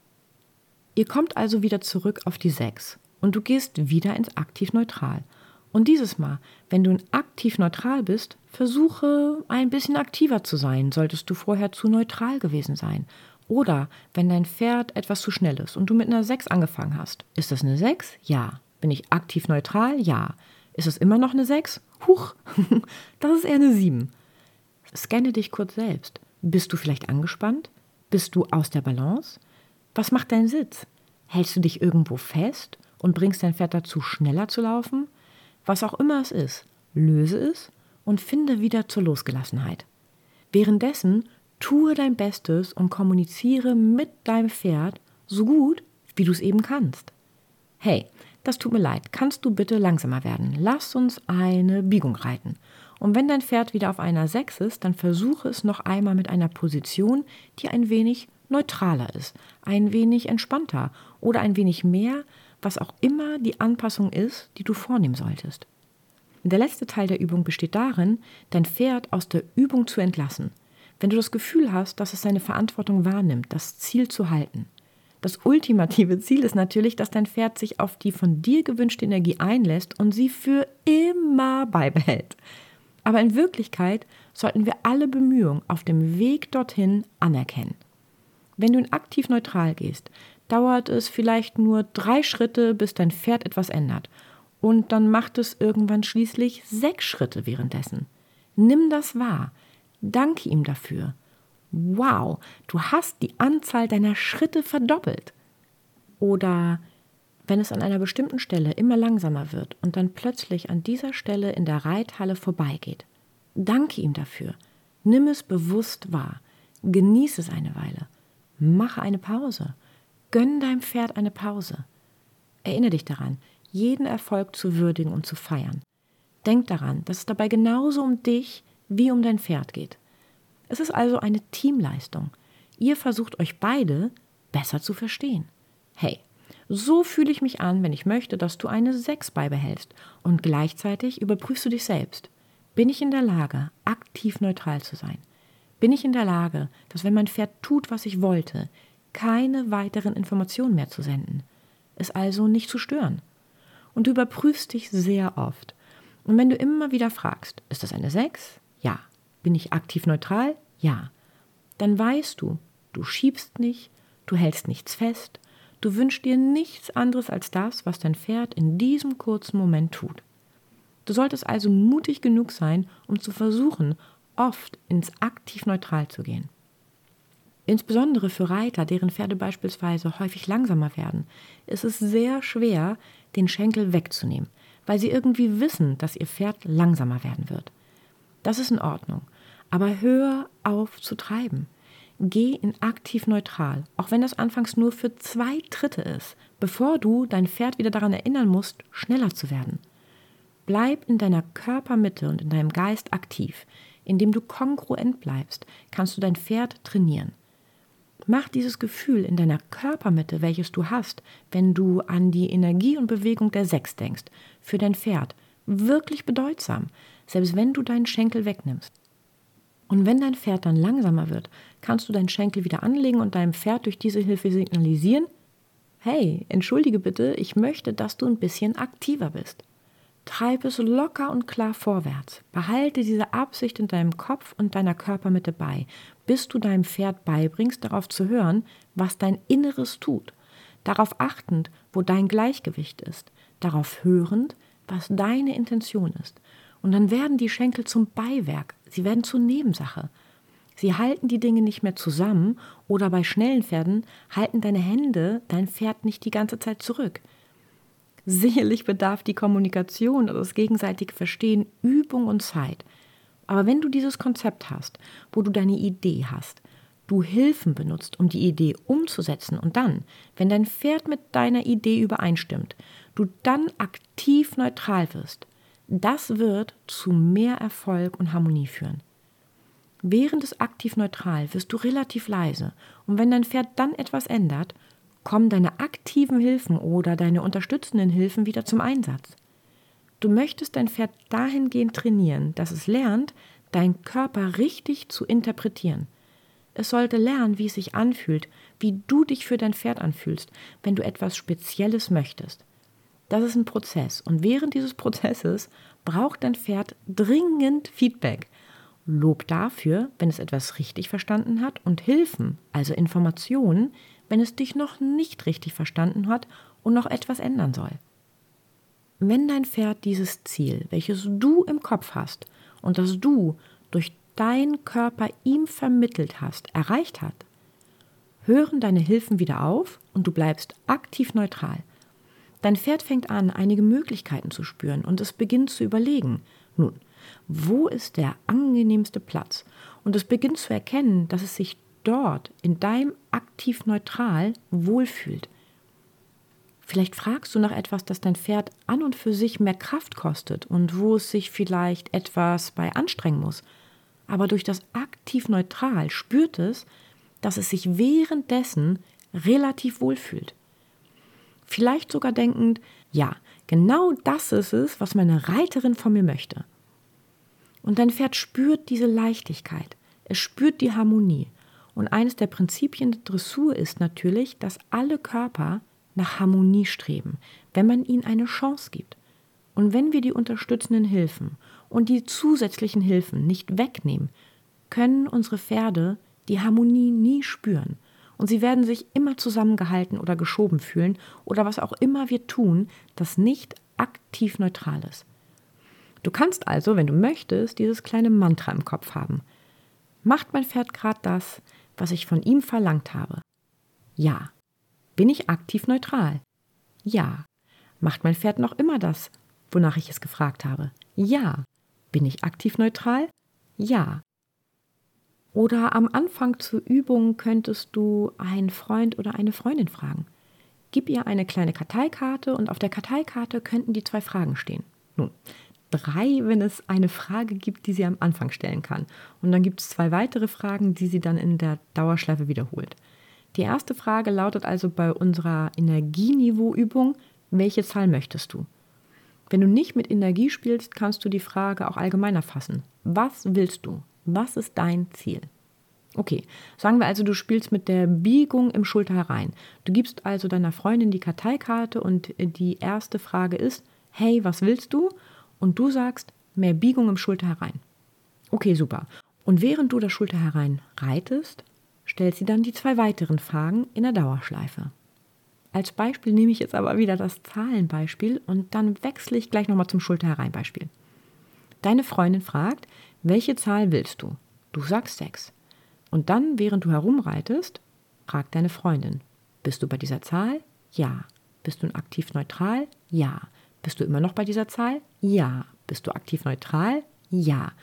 Ihr kommt also wieder zurück auf die sechs und du gehst wieder ins aktiv-neutral. Und dieses Mal, wenn du in aktiv-neutral bist, versuche ein bisschen aktiver zu sein, solltest du vorher zu neutral gewesen sein. Oder wenn dein Pferd etwas zu schnell ist und du mit einer sechs angefangen hast. Ist das eine sechs? Ja. Bin ich aktiv-neutral? Ja. Ist es immer noch eine sechs? Huch, das ist eher eine sieben. Scanne dich kurz selbst. Bist du vielleicht angespannt? Bist du aus der Balance? Was macht dein Sitz? Hältst du dich irgendwo fest und bringst dein Pferd dazu, schneller zu laufen? Was auch immer es ist, löse es und finde wieder zur Losgelassenheit. Währenddessen tue dein Bestes und kommuniziere mit deinem Pferd so gut, wie du es eben kannst. Hey, das tut mir leid, kannst du bitte langsamer werden? Lass uns eine Biegung reiten. Und wenn dein Pferd wieder auf einer sechs ist, dann versuche es noch einmal mit einer Position, die ein wenig neutraler ist, ein wenig entspannter oder ein wenig mehr, was auch immer die Anpassung ist, die du vornehmen solltest. Der letzte Teil der Übung besteht darin, dein Pferd aus der Übung zu entlassen. Wenn du das Gefühl hast, dass es seine Verantwortung wahrnimmt, das Ziel zu halten. Das ultimative Ziel ist natürlich, dass dein Pferd sich auf die von dir gewünschte Energie einlässt und sie für immer beibehält. Aber in Wirklichkeit sollten wir alle Bemühungen auf dem Weg dorthin anerkennen. Wenn du in aktiv-neutral gehst, dauert es vielleicht nur drei Schritte, bis dein Pferd etwas ändert. Und dann macht es irgendwann schließlich sechs Schritte währenddessen. Nimm das wahr. Danke ihm dafür. Wow, du hast die Anzahl deiner Schritte verdoppelt. Oder wenn es an einer bestimmten Stelle immer langsamer wird und dann plötzlich an dieser Stelle in der Reithalle vorbeigeht. Danke ihm dafür. Nimm es bewusst wahr. Genieße es eine Weile. Mache eine Pause. Gönn deinem Pferd eine Pause. Erinnere dich daran, jeden Erfolg zu würdigen und zu feiern. Denk daran, dass es dabei genauso um dich wie um dein Pferd geht. Es ist also eine Teamleistung. Ihr versucht euch beide besser zu verstehen. Hey, so fühle ich mich an, wenn ich möchte, dass du eine sechs beibehältst und gleichzeitig überprüfst du dich selbst. Bin ich in der Lage, aktiv neutral zu sein? Bin ich in der Lage, dass wenn mein Pferd tut, was ich wollte, keine weiteren Informationen mehr zu senden, es also nicht zu stören? Und du überprüfst dich sehr oft. Und wenn du immer wieder fragst, ist das eine sechs? Ja. Bin ich aktiv neutral? Ja. Dann weißt du, du schiebst nicht, du hältst nichts fest, du wünschst dir nichts anderes als das, was dein Pferd in diesem kurzen Moment tut. Du solltest also mutig genug sein, um zu versuchen, oft ins aktiv neutral zu gehen. Insbesondere für Reiter, deren Pferde beispielsweise häufig langsamer werden, ist es sehr schwer, den Schenkel wegzunehmen, weil sie irgendwie wissen, dass ihr Pferd langsamer werden wird. Das ist in Ordnung. Aber hör auf zu treiben. Geh in aktiv neutral, auch wenn das anfangs nur für zwei Tritte ist, bevor du dein Pferd wieder daran erinnern musst, schneller zu werden. Bleib in deiner Körpermitte und in deinem Geist aktiv. Indem du kongruent bleibst, kannst du dein Pferd trainieren. Mach dieses Gefühl in deiner Körpermitte, welches du hast, wenn du an die Energie und Bewegung der Sechs denkst, für dein Pferd wirklich bedeutsam, selbst wenn du deinen Schenkel wegnimmst. Und wenn dein Pferd dann langsamer wird, kannst du deinen Schenkel wieder anlegen und deinem Pferd durch diese Hilfe signalisieren: Hey, entschuldige bitte, ich möchte, dass du ein bisschen aktiver bist. Treib es locker und klar vorwärts. Behalte diese Absicht in deinem Kopf und deiner Körpermitte bei, bis du deinem Pferd beibringst, darauf zu hören, was dein Inneres tut. Darauf achtend, wo dein Gleichgewicht ist. Darauf hörend, was deine Intention ist. Und dann werden die Schenkel zum Beiwerk. Sie werden zur Nebensache. Sie halten die Dinge nicht mehr zusammen oder bei schnellen Pferden halten deine Hände dein Pferd nicht die ganze Zeit zurück. Sicherlich bedarf die Kommunikation oder das gegenseitige Verstehen Übung und Zeit. Aber wenn du dieses Konzept hast, wo du deine Idee hast, du Hilfen benutzt, um die Idee umzusetzen und dann, wenn dein Pferd mit deiner Idee übereinstimmt, du dann aktiv neutral wirst, das wird zu mehr Erfolg und Harmonie führen. Während des aktiv neutral wirst du relativ leise und wenn dein Pferd dann etwas ändert, kommen deine aktiven Hilfen oder deine unterstützenden Hilfen wieder zum Einsatz. Du möchtest dein Pferd dahingehend trainieren, dass es lernt, deinen Körper richtig zu interpretieren. Es sollte lernen, wie es sich anfühlt, wie du dich für dein Pferd anfühlst, wenn du etwas Spezielles möchtest. Das ist ein Prozess und während dieses Prozesses braucht dein Pferd dringend Feedback. Lob dafür, wenn es etwas richtig verstanden hat und Hilfen, also Informationen, wenn es dich noch nicht richtig verstanden hat und noch etwas ändern soll. Wenn dein Pferd dieses Ziel, welches du im Kopf hast und das du durch deinen Körper ihm vermittelt hast, erreicht hat, hören deine Hilfen wieder auf und du bleibst aktiv neutral. Dein Pferd fängt an, einige Möglichkeiten zu spüren und es beginnt zu überlegen, nun, wo ist der angenehmste Platz? Und es beginnt zu erkennen, dass es sich dort in deinem aktiv neutral wohlfühlt. Vielleicht fragst du nach etwas, das dein Pferd an und für sich mehr Kraft kostet und wo es sich vielleicht etwas bei anstrengen muss. Aber durch das aktiv neutral spürt es, dass es sich währenddessen relativ wohlfühlt. Vielleicht sogar denkend, ja, genau das ist es, was meine Reiterin von mir möchte. Und dein Pferd spürt diese Leichtigkeit, es spürt die Harmonie. Und eines der Prinzipien der Dressur ist natürlich, dass alle Körper nach Harmonie streben, wenn man ihnen eine Chance gibt. Und wenn wir die unterstützenden Hilfen und die zusätzlichen Hilfen nicht wegnehmen, können unsere Pferde die Harmonie nie spüren. Und sie werden sich immer zusammengehalten oder geschoben fühlen oder was auch immer wir tun, das nicht aktiv neutral ist. Du kannst also, wenn du möchtest, dieses kleine Mantra im Kopf haben. Macht mein Pferd gerade das, was ich von ihm verlangt habe? Ja. Bin ich aktiv neutral? Ja. Macht mein Pferd noch immer das, wonach ich es gefragt habe? Ja. Bin ich aktiv neutral? Ja. Oder am Anfang zur Übung könntest du einen Freund oder eine Freundin fragen. Gib ihr eine kleine Karteikarte und auf der Karteikarte könnten die zwei Fragen stehen. Nun, drei, wenn es eine Frage gibt, die sie am Anfang stellen kann. Und dann gibt es zwei weitere Fragen, die sie dann in der Dauerschleife wiederholt. Die erste Frage lautet also bei unserer Energieniveauübung, welche Zahl möchtest du? Wenn du nicht mit Energie spielst, kannst du die Frage auch allgemeiner fassen. Was willst du? Was ist dein Ziel? Okay, sagen wir also, du spielst mit der Biegung im Schulter herein. Du gibst also deiner Freundin die Karteikarte und die erste Frage ist, hey, was willst du? Und du sagst, mehr Biegung im Schulter herein. Okay, super. Und während du das Schulter herein reitest, stellt sie dann die zwei weiteren Fragen in der Dauerschleife. Als Beispiel nehme ich jetzt aber wieder das Zahlenbeispiel und dann wechsle ich gleich nochmal zum Schulter herein Beispiel. Deine Freundin fragt, welche Zahl willst du? Du sagst sechs. Und dann, während du herumreitest, fragt deine Freundin, bist du bei dieser Zahl? Ja. Bist du aktiv neutral? Ja. Bist du immer noch bei dieser Zahl? Ja. Bist du aktiv neutral? Ja.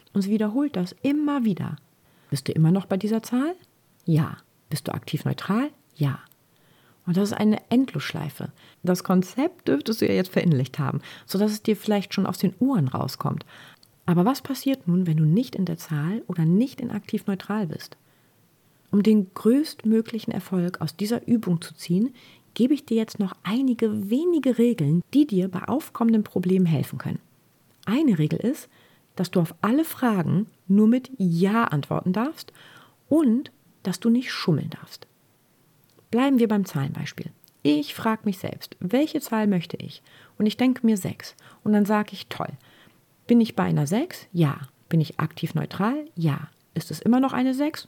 und sie wiederholt das immer wieder. Bist du immer noch bei dieser Zahl? Ja. Bist du aktiv neutral? Ja. Und das ist eine Endlosschleife. Das Konzept dürftest du ja jetzt verinnerlicht haben, sodass es dir vielleicht schon aus den Ohren rauskommt. Aber was passiert nun, wenn du nicht in der Zahl oder nicht in aktiv neutral bist? Um den größtmöglichen Erfolg aus dieser Übung zu ziehen, gebe ich dir jetzt noch einige wenige Regeln, die dir bei aufkommenden Problemen helfen können. Eine Regel ist, dass du auf alle Fragen nur mit Ja antworten darfst und dass du nicht schummeln darfst. Bleiben wir beim Zahlenbeispiel. Ich frage mich selbst, welche Zahl möchte ich? Und ich denke mir sechs. Und dann sage ich, toll. Bin ich bei einer sechs? Ja. Bin ich aktiv neutral? Ja. Ist es immer noch eine sechs?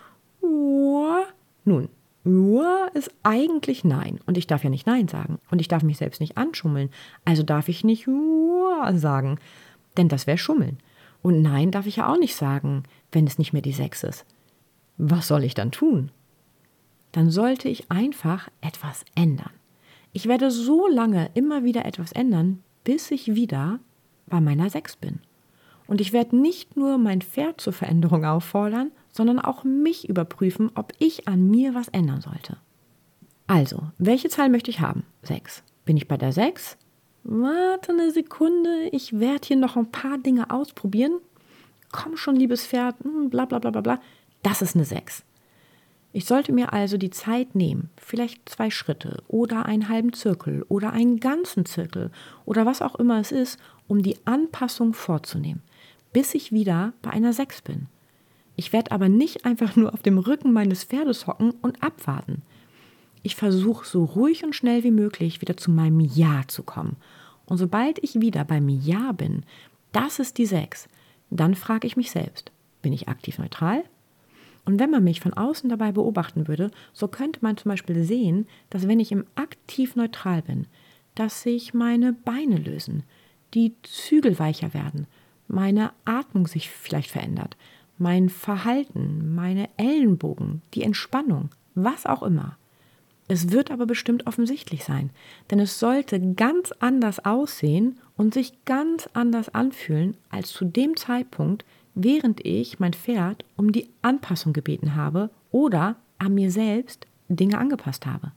Uah. Nun, Uah ist eigentlich nein. Und ich darf ja nicht nein sagen. Und ich darf mich selbst nicht anschummeln. Also darf ich nicht Uah sagen. Denn das wäre Schummeln. Und nein darf ich ja auch nicht sagen, wenn es nicht mehr die sechs ist. Was soll ich dann tun? Dann sollte ich einfach etwas ändern. Ich werde so lange immer wieder etwas ändern, bis ich wieder bei meiner sechs bin. Und ich werde nicht nur mein Pferd zur Veränderung auffordern, sondern auch mich überprüfen, ob ich an mir was ändern sollte. Also, welche Zahl möchte ich haben? sechs. Bin ich bei der sechs? Warte eine Sekunde, ich werde hier noch ein paar Dinge ausprobieren. Komm schon, liebes Pferd, bla bla bla bla bla. Das ist eine sechs. Ich sollte mir also die Zeit nehmen, vielleicht zwei Schritte oder einen halben Zirkel oder einen ganzen Zirkel oder was auch immer es ist, um die Anpassung vorzunehmen, bis ich wieder bei einer sechs bin. Ich werde aber nicht einfach nur auf dem Rücken meines Pferdes hocken und abwarten. Ich versuche so ruhig und schnell wie möglich wieder zu meinem Ja zu kommen. Und sobald ich wieder beim Ja bin, das ist die sechs, dann frage ich mich selbst, bin ich aktiv neutral? Und wenn man mich von außen dabei beobachten würde, so könnte man zum Beispiel sehen, dass wenn ich im aktiv neutral bin, dass sich meine Beine lösen, die Zügel weicher werden, meine Atmung sich vielleicht verändert, mein Verhalten, meine Ellenbogen, die Entspannung, was auch immer. Es wird aber bestimmt offensichtlich sein, denn es sollte ganz anders aussehen und sich ganz anders anfühlen als zu dem Zeitpunkt, während ich mein Pferd um die Anpassung gebeten habe oder an mir selbst Dinge angepasst habe.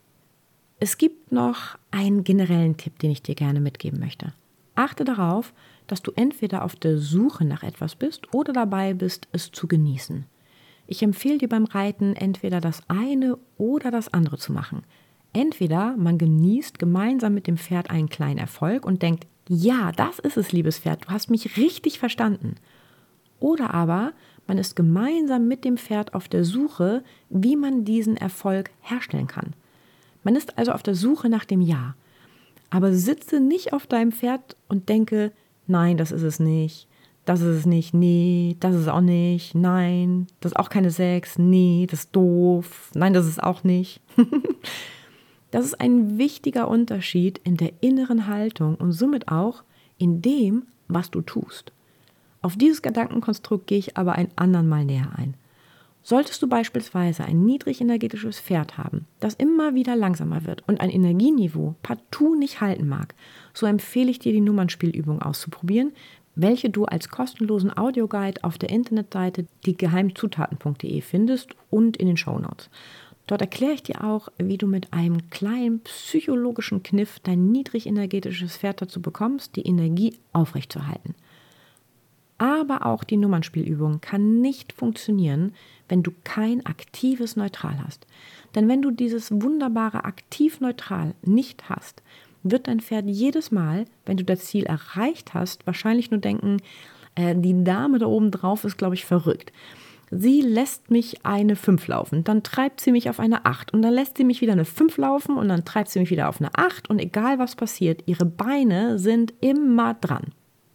Es gibt noch einen generellen Tipp, den ich dir gerne mitgeben möchte. Achte darauf, dass du entweder auf der Suche nach etwas bist oder dabei bist, es zu genießen. Ich empfehle dir beim Reiten entweder das eine oder das andere zu machen. Entweder man genießt gemeinsam mit dem Pferd einen kleinen Erfolg und denkt, ja, das ist es, liebes Pferd, du hast mich richtig verstanden. Oder aber man ist gemeinsam mit dem Pferd auf der Suche, wie man diesen Erfolg herstellen kann. Man ist also auf der Suche nach dem Ja. Aber sitze nicht auf deinem Pferd und denke, nein, das ist es nicht, das ist es nicht, nee, das ist es auch nicht, nein, das ist auch keine sechs, nee, das ist doof, nein, das ist auch nicht. Das ist ein wichtiger Unterschied in der inneren Haltung und somit auch in dem, was du tust. Auf dieses Gedankenkonstrukt gehe ich aber ein andern Mal näher ein. Solltest du beispielsweise ein niedrig energetisches Pferd haben, das immer wieder langsamer wird und ein Energieniveau partout nicht halten mag, so empfehle ich dir, die Nummernspielübung auszuprobieren, welche du als kostenlosen Audioguide auf der Internetseite die geheimzutaten punkt de findest und in den Shownotes. Dort erkläre ich dir auch, wie du mit einem kleinen psychologischen Kniff dein niedrig energetisches Pferd dazu bekommst, die Energie aufrechtzuerhalten. Aber auch die Nummernspielübung kann nicht funktionieren, wenn du kein aktives Neutral hast. Denn wenn du dieses wunderbare Aktiv-Neutral nicht hast, wird dein Pferd jedes Mal, wenn du das Ziel erreicht hast, wahrscheinlich nur denken, äh, die Dame da oben drauf ist, glaube ich, verrückt. Sie lässt mich eine fünf laufen, dann treibt sie mich auf eine acht und dann lässt sie mich wieder eine fünf laufen und dann treibt sie mich wieder auf eine acht und egal was passiert, ihre Beine sind immer dran.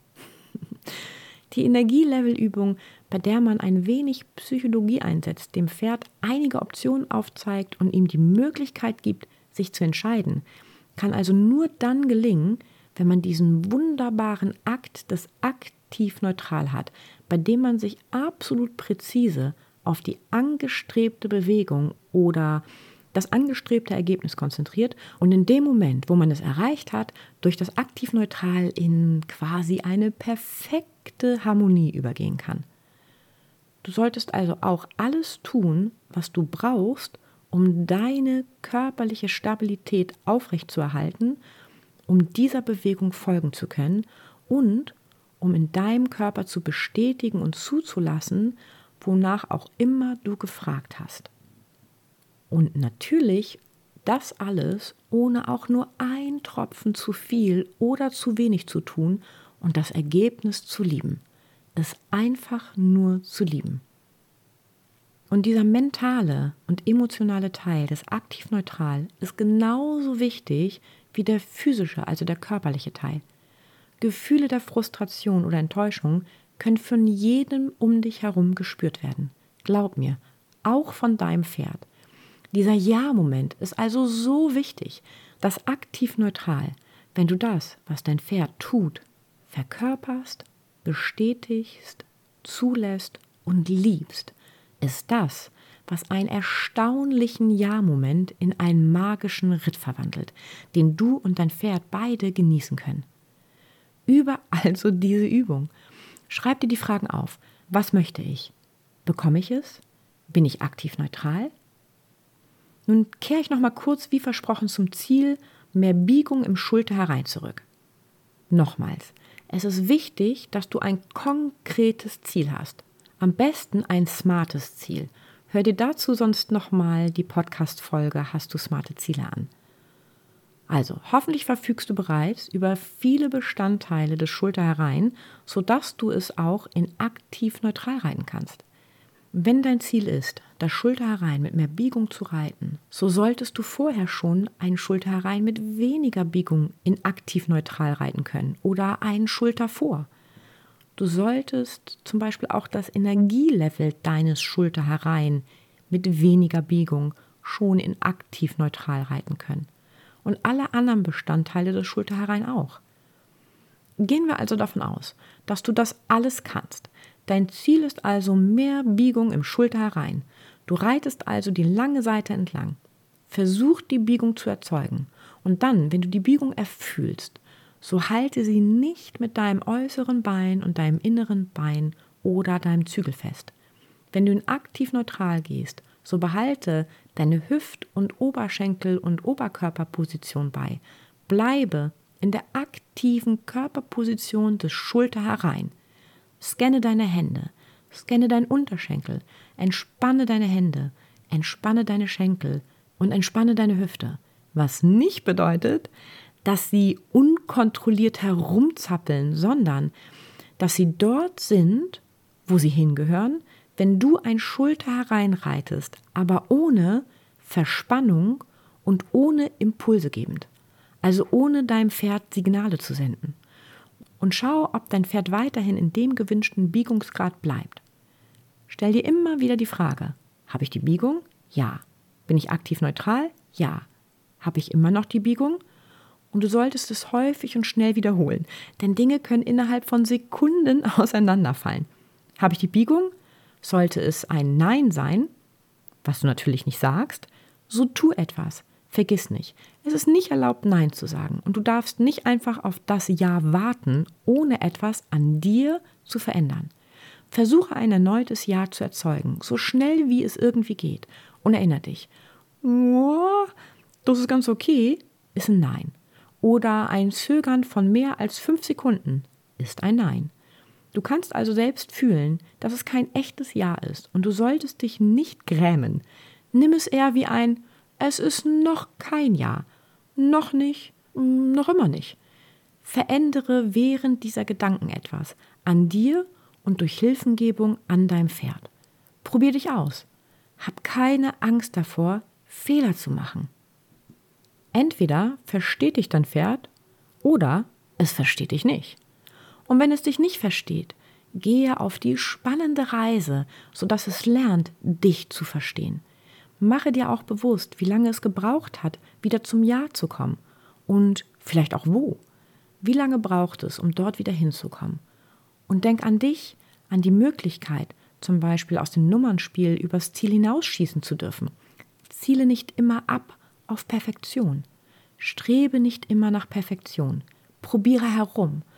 Die Energielevelübung, bei der man ein wenig Psychologie einsetzt, dem Pferd einige Optionen aufzeigt und ihm die Möglichkeit gibt, sich zu entscheiden, kann also nur dann gelingen, wenn man diesen wunderbaren Akt des Aktiv-Neutral hat, bei dem man sich absolut präzise auf die angestrebte Bewegung oder das angestrebte Ergebnis konzentriert und in dem Moment, wo man es erreicht hat, durch das Aktiv-Neutral in quasi eine perfekte perfekte Harmonie übergehen kann. Du solltest also auch alles tun, was du brauchst, um deine körperliche Stabilität aufrechtzuerhalten, um dieser Bewegung folgen zu können und um in deinem Körper zu bestätigen und zuzulassen, wonach auch immer du gefragt hast. Und natürlich das alles, ohne auch nur ein Tropfen zu viel oder zu wenig zu tun und das Ergebnis zu lieben. Es einfach nur zu lieben. Und dieser mentale und emotionale Teil des aktiv-neutral ist genauso wichtig wie der physische, also der körperliche Teil. Gefühle der Frustration oder Enttäuschung können von jedem um dich herum gespürt werden. Glaub mir, auch von deinem Pferd. Dieser Ja-Moment ist also so wichtig, dass aktiv-neutral, wenn du das, was dein Pferd tut, verkörperst, bestätigst, zulässt und liebst, ist das, was einen erstaunlichen Ja-Moment in einen magischen Ritt verwandelt, den du und dein Pferd beide genießen können. Übe also diese Übung. Schreib dir die Fragen auf. Was möchte ich? Bekomme ich es? Bin ich aktiv neutral? Nun kehre ich noch mal kurz wie versprochen zum Ziel, mehr Biegung im Schulter herein zurück. Nochmals, es ist wichtig, dass du ein konkretes Ziel hast. Am besten ein smartes Ziel. Hör dir dazu sonst nochmal die Podcast-Folge Hast du smarte Ziele an. Also, hoffentlich verfügst du bereits über viele Bestandteile des Schulter herein, sodass du es auch in aktiv neutral reiten kannst. Wenn dein Ziel ist, das Schulter herein mit mehr Biegung zu reiten, so solltest du vorher schon ein Schulter herein mit weniger Biegung in aktiv neutral reiten können oder einen Schulter vor. Du solltest zum Beispiel auch das Energielevel deines Schulter herein mit weniger Biegung schon in aktiv neutral reiten können. Und alle anderen Bestandteile des Schulter herein auch. Gehen wir also davon aus, dass du das alles kannst. Dein Ziel ist also mehr Biegung im Schulter herein. Du reitest also die lange Seite entlang. Versuch die Biegung zu erzeugen. Und dann, wenn du die Biegung erfühlst, so halte sie nicht mit deinem äußeren Bein und deinem inneren Bein oder deinem Zügel fest. Wenn du in aktiv neutral gehst, so behalte deine Hüft- und Oberschenkel- und Oberkörperposition bei. Bleibe in der aktiven Körperposition des Schulter herein. Scanne deine Hände, scanne deinen Unterschenkel, entspanne deine Hände, entspanne deine Schenkel und entspanne deine Hüfte. Was nicht bedeutet, dass sie unkontrolliert herumzappeln, sondern dass sie dort sind, wo sie hingehören, wenn du ein Schulter hereinreitest, aber ohne Verspannung und ohne Impulse gebend, also ohne deinem Pferd Signale zu senden. Und schau, ob dein Pferd weiterhin in dem gewünschten Biegungsgrad bleibt. Stell dir immer wieder die Frage, habe ich die Biegung? Ja. Bin ich aktiv neutral? Ja. Habe ich immer noch die Biegung? Und du solltest es häufig und schnell wiederholen, denn Dinge können innerhalb von Sekunden auseinanderfallen. Habe ich die Biegung? Sollte es ein Nein sein, was du natürlich nicht sagst, so tu etwas. Vergiss nicht, es ist nicht erlaubt, Nein zu sagen. Und du darfst nicht einfach auf das Ja warten, ohne etwas an dir zu verändern. Versuche ein erneutes Ja zu erzeugen, so schnell wie es irgendwie geht. Und erinnere dich, oh, das ist ganz okay, ist ein Nein. Oder ein Zögern von mehr als fünf Sekunden ist ein Nein. Du kannst also selbst fühlen, dass es kein echtes Ja ist und du solltest dich nicht grämen. Nimm es eher wie ein, es ist noch kein Ja, noch nicht, noch immer nicht. Verändere während dieser Gedanken etwas an dir und durch Hilfengebung an deinem Pferd. Probier dich aus. Hab keine Angst davor, Fehler zu machen. Entweder versteht dich dein Pferd oder es versteht dich nicht. Und wenn es dich nicht versteht, gehe auf die spannende Reise, sodass es lernt, dich zu verstehen. Mache dir auch bewusst, wie lange es gebraucht hat, wieder zum Ja zu kommen und vielleicht auch wo. Wie lange braucht es, um dort wieder hinzukommen? Und denk an dich, an die Möglichkeit, zum Beispiel aus dem Nummernspiel übers Ziel hinausschießen zu dürfen. Ziele nicht immer ab auf Perfektion. Strebe nicht immer nach Perfektion. Probiere herum.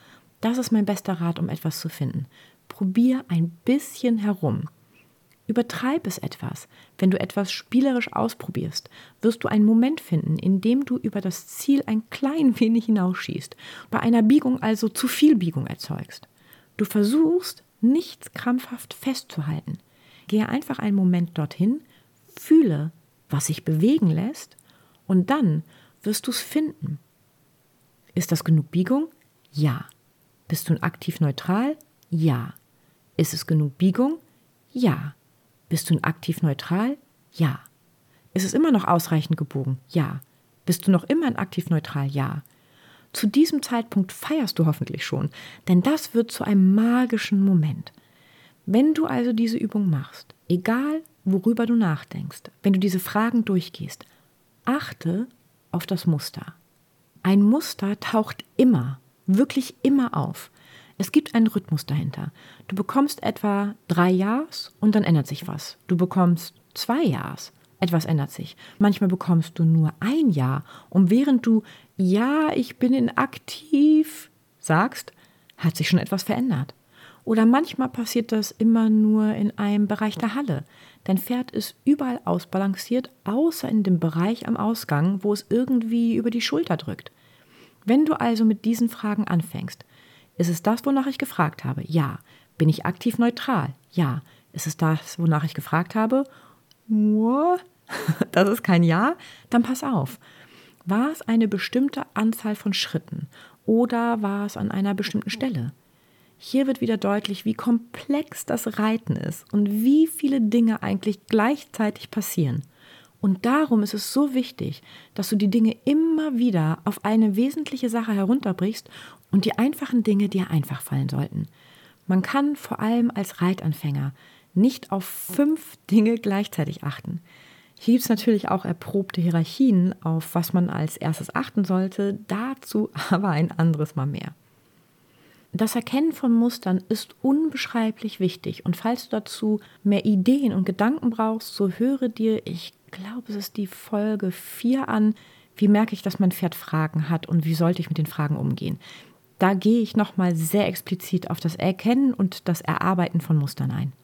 Das ist mein bester Rat, um etwas zu finden. Probier ein bisschen herum. Übertreib es etwas. Wenn du etwas spielerisch ausprobierst, wirst du einen Moment finden, in dem du über das Ziel ein klein wenig hinausschießt, bei einer Biegung also zu viel Biegung erzeugst. Du versuchst, nichts krampfhaft festzuhalten. Gehe einfach einen Moment dorthin, fühle, was sich bewegen lässt, und dann wirst du es finden. Ist das genug Biegung? Ja. Bist du aktiv neutral? Ja. Ist es genug Biegung? Ja. Bist du aktiv neutral? Ja. Ist es immer noch ausreichend gebogen? Ja. Bist du noch immer in aktiv neutral? Ja. Zu diesem Zeitpunkt feierst du hoffentlich schon, denn das wird zu einem magischen Moment. Wenn du also diese Übung machst, egal worüber du nachdenkst, wenn du diese Fragen durchgehst, achte auf das Muster. Ein Muster taucht immer, wirklich immer auf. Es gibt einen Rhythmus dahinter. Du bekommst etwa drei Ja's und dann ändert sich was. Du bekommst zwei Ja's, etwas ändert sich. Manchmal bekommst du nur ein Jahr und während du ja, ich bin in aktiv sagst, hat sich schon etwas verändert. Oder manchmal passiert das immer nur in einem Bereich der Halle. Dein Pferd ist überall ausbalanciert, außer in dem Bereich am Ausgang, wo es irgendwie über die Schulter drückt. Wenn du also mit diesen Fragen anfängst, ist es das, wonach ich gefragt habe? Ja. Bin ich aktiv neutral? Ja. Ist es das, wonach ich gefragt habe? Das ist kein Ja? Dann pass auf. War es eine bestimmte Anzahl von Schritten oder war es an einer bestimmten Stelle? Hier wird wieder deutlich, wie komplex das Reiten ist und wie viele Dinge eigentlich gleichzeitig passieren. Und darum ist es so wichtig, dass du die Dinge immer wieder auf eine wesentliche Sache herunterbrichst und die einfachen Dinge dir einfach fallen sollten. Man kann vor allem als Reitanfänger nicht auf fünf Dinge gleichzeitig achten. Hier gibt es natürlich auch erprobte Hierarchien, auf was man als erstes achten sollte, dazu aber ein anderes Mal mehr. Das Erkennen von Mustern ist unbeschreiblich wichtig und falls du dazu mehr Ideen und Gedanken brauchst, so höre dir, ich glaube, es ist die Folge vier an, wie merke ich, dass mein Pferd Fragen hat und wie sollte ich mit den Fragen umgehen. Da gehe ich nochmal sehr explizit auf das Erkennen und das Erarbeiten von Mustern ein.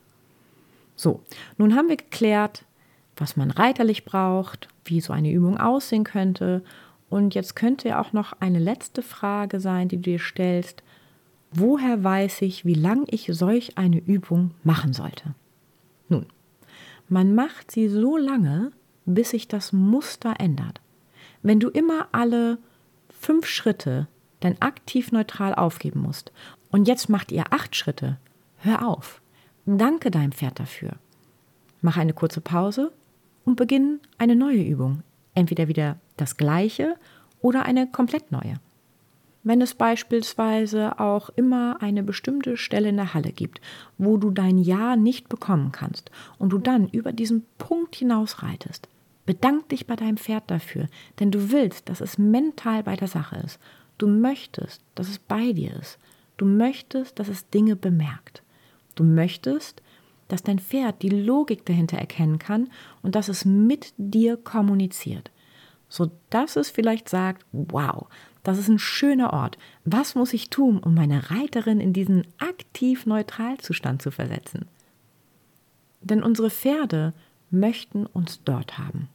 So, nun haben wir geklärt, was man reiterlich braucht, wie so eine Übung aussehen könnte und jetzt könnte ja auch noch eine letzte Frage sein, die du dir stellst. Woher weiß ich, wie lang ich solch eine Übung machen sollte? Nun, man macht sie so lange, bis sich das Muster ändert. Wenn du immer alle fünf Schritte dein aktiv neutral aufgeben musst und jetzt macht ihr acht Schritte, hör auf. Danke deinem Pferd dafür. Mach eine kurze Pause und beginn eine neue Übung. Entweder wieder das Gleiche oder eine komplett neue. Wenn es beispielsweise auch immer eine bestimmte Stelle in der Halle gibt, wo du dein Ja nicht bekommen kannst und du dann über diesen Punkt hinaus reitest, bedank dich bei deinem Pferd dafür, denn du willst, dass es mental bei der Sache ist. Du möchtest, dass es bei dir ist. Du möchtest, dass es Dinge bemerkt. Du möchtest, dass dein Pferd die Logik dahinter erkennen kann und dass es mit dir kommuniziert, sodass es vielleicht sagt, wow, das ist ein schöner Ort. Was muss ich tun, um meine Reiterin in diesen aktiv-Neutralzustand zu versetzen? Denn unsere Pferde möchten uns dort haben.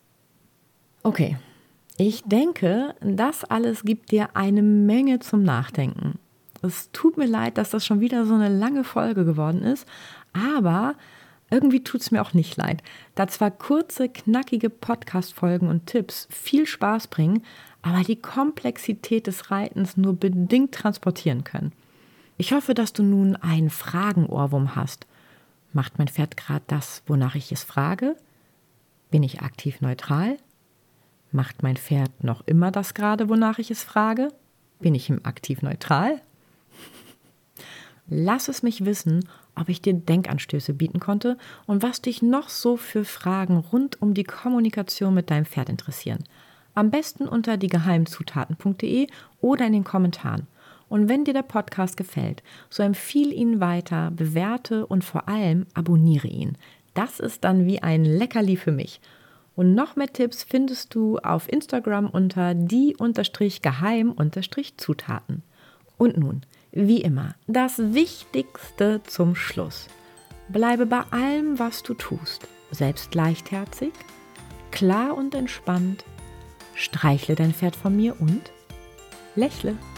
Okay, ich denke, das alles gibt dir eine Menge zum Nachdenken. Es tut mir leid, dass das schon wieder so eine lange Folge geworden ist, aber irgendwie tut es mir auch nicht leid, da zwar kurze, knackige Podcast-Folgen und Tipps viel Spaß bringen, aber die Komplexität des Reitens nur bedingt transportieren können. Ich hoffe, dass du nun einen Fragenohrwurm hast. Macht mein Pferd gerade das, wonach ich es frage? Bin ich aktiv neutral? Macht mein Pferd noch immer das gerade, wonach ich es frage? Bin ich im aktiv neutral? Lass es mich wissen, ob ich dir Denkanstöße bieten konnte und was dich noch so für Fragen rund um die Kommunikation mit deinem Pferd interessieren. Am besten unter diegeheimzutaten punkt de oder in den Kommentaren. Und wenn dir der Podcast gefällt, so empfiehl ihn weiter, bewerte und vor allem abonniere ihn. Das ist dann wie ein Leckerli für mich. Und noch mehr Tipps findest du auf Instagram unter die-geheim-zutaten. Und nun, Wie immer, das Wichtigste zum Schluss. Bleibe bei allem, was du tust, selbst leichtherzig, klar und entspannt, streichle dein Pferd von mir und lächle.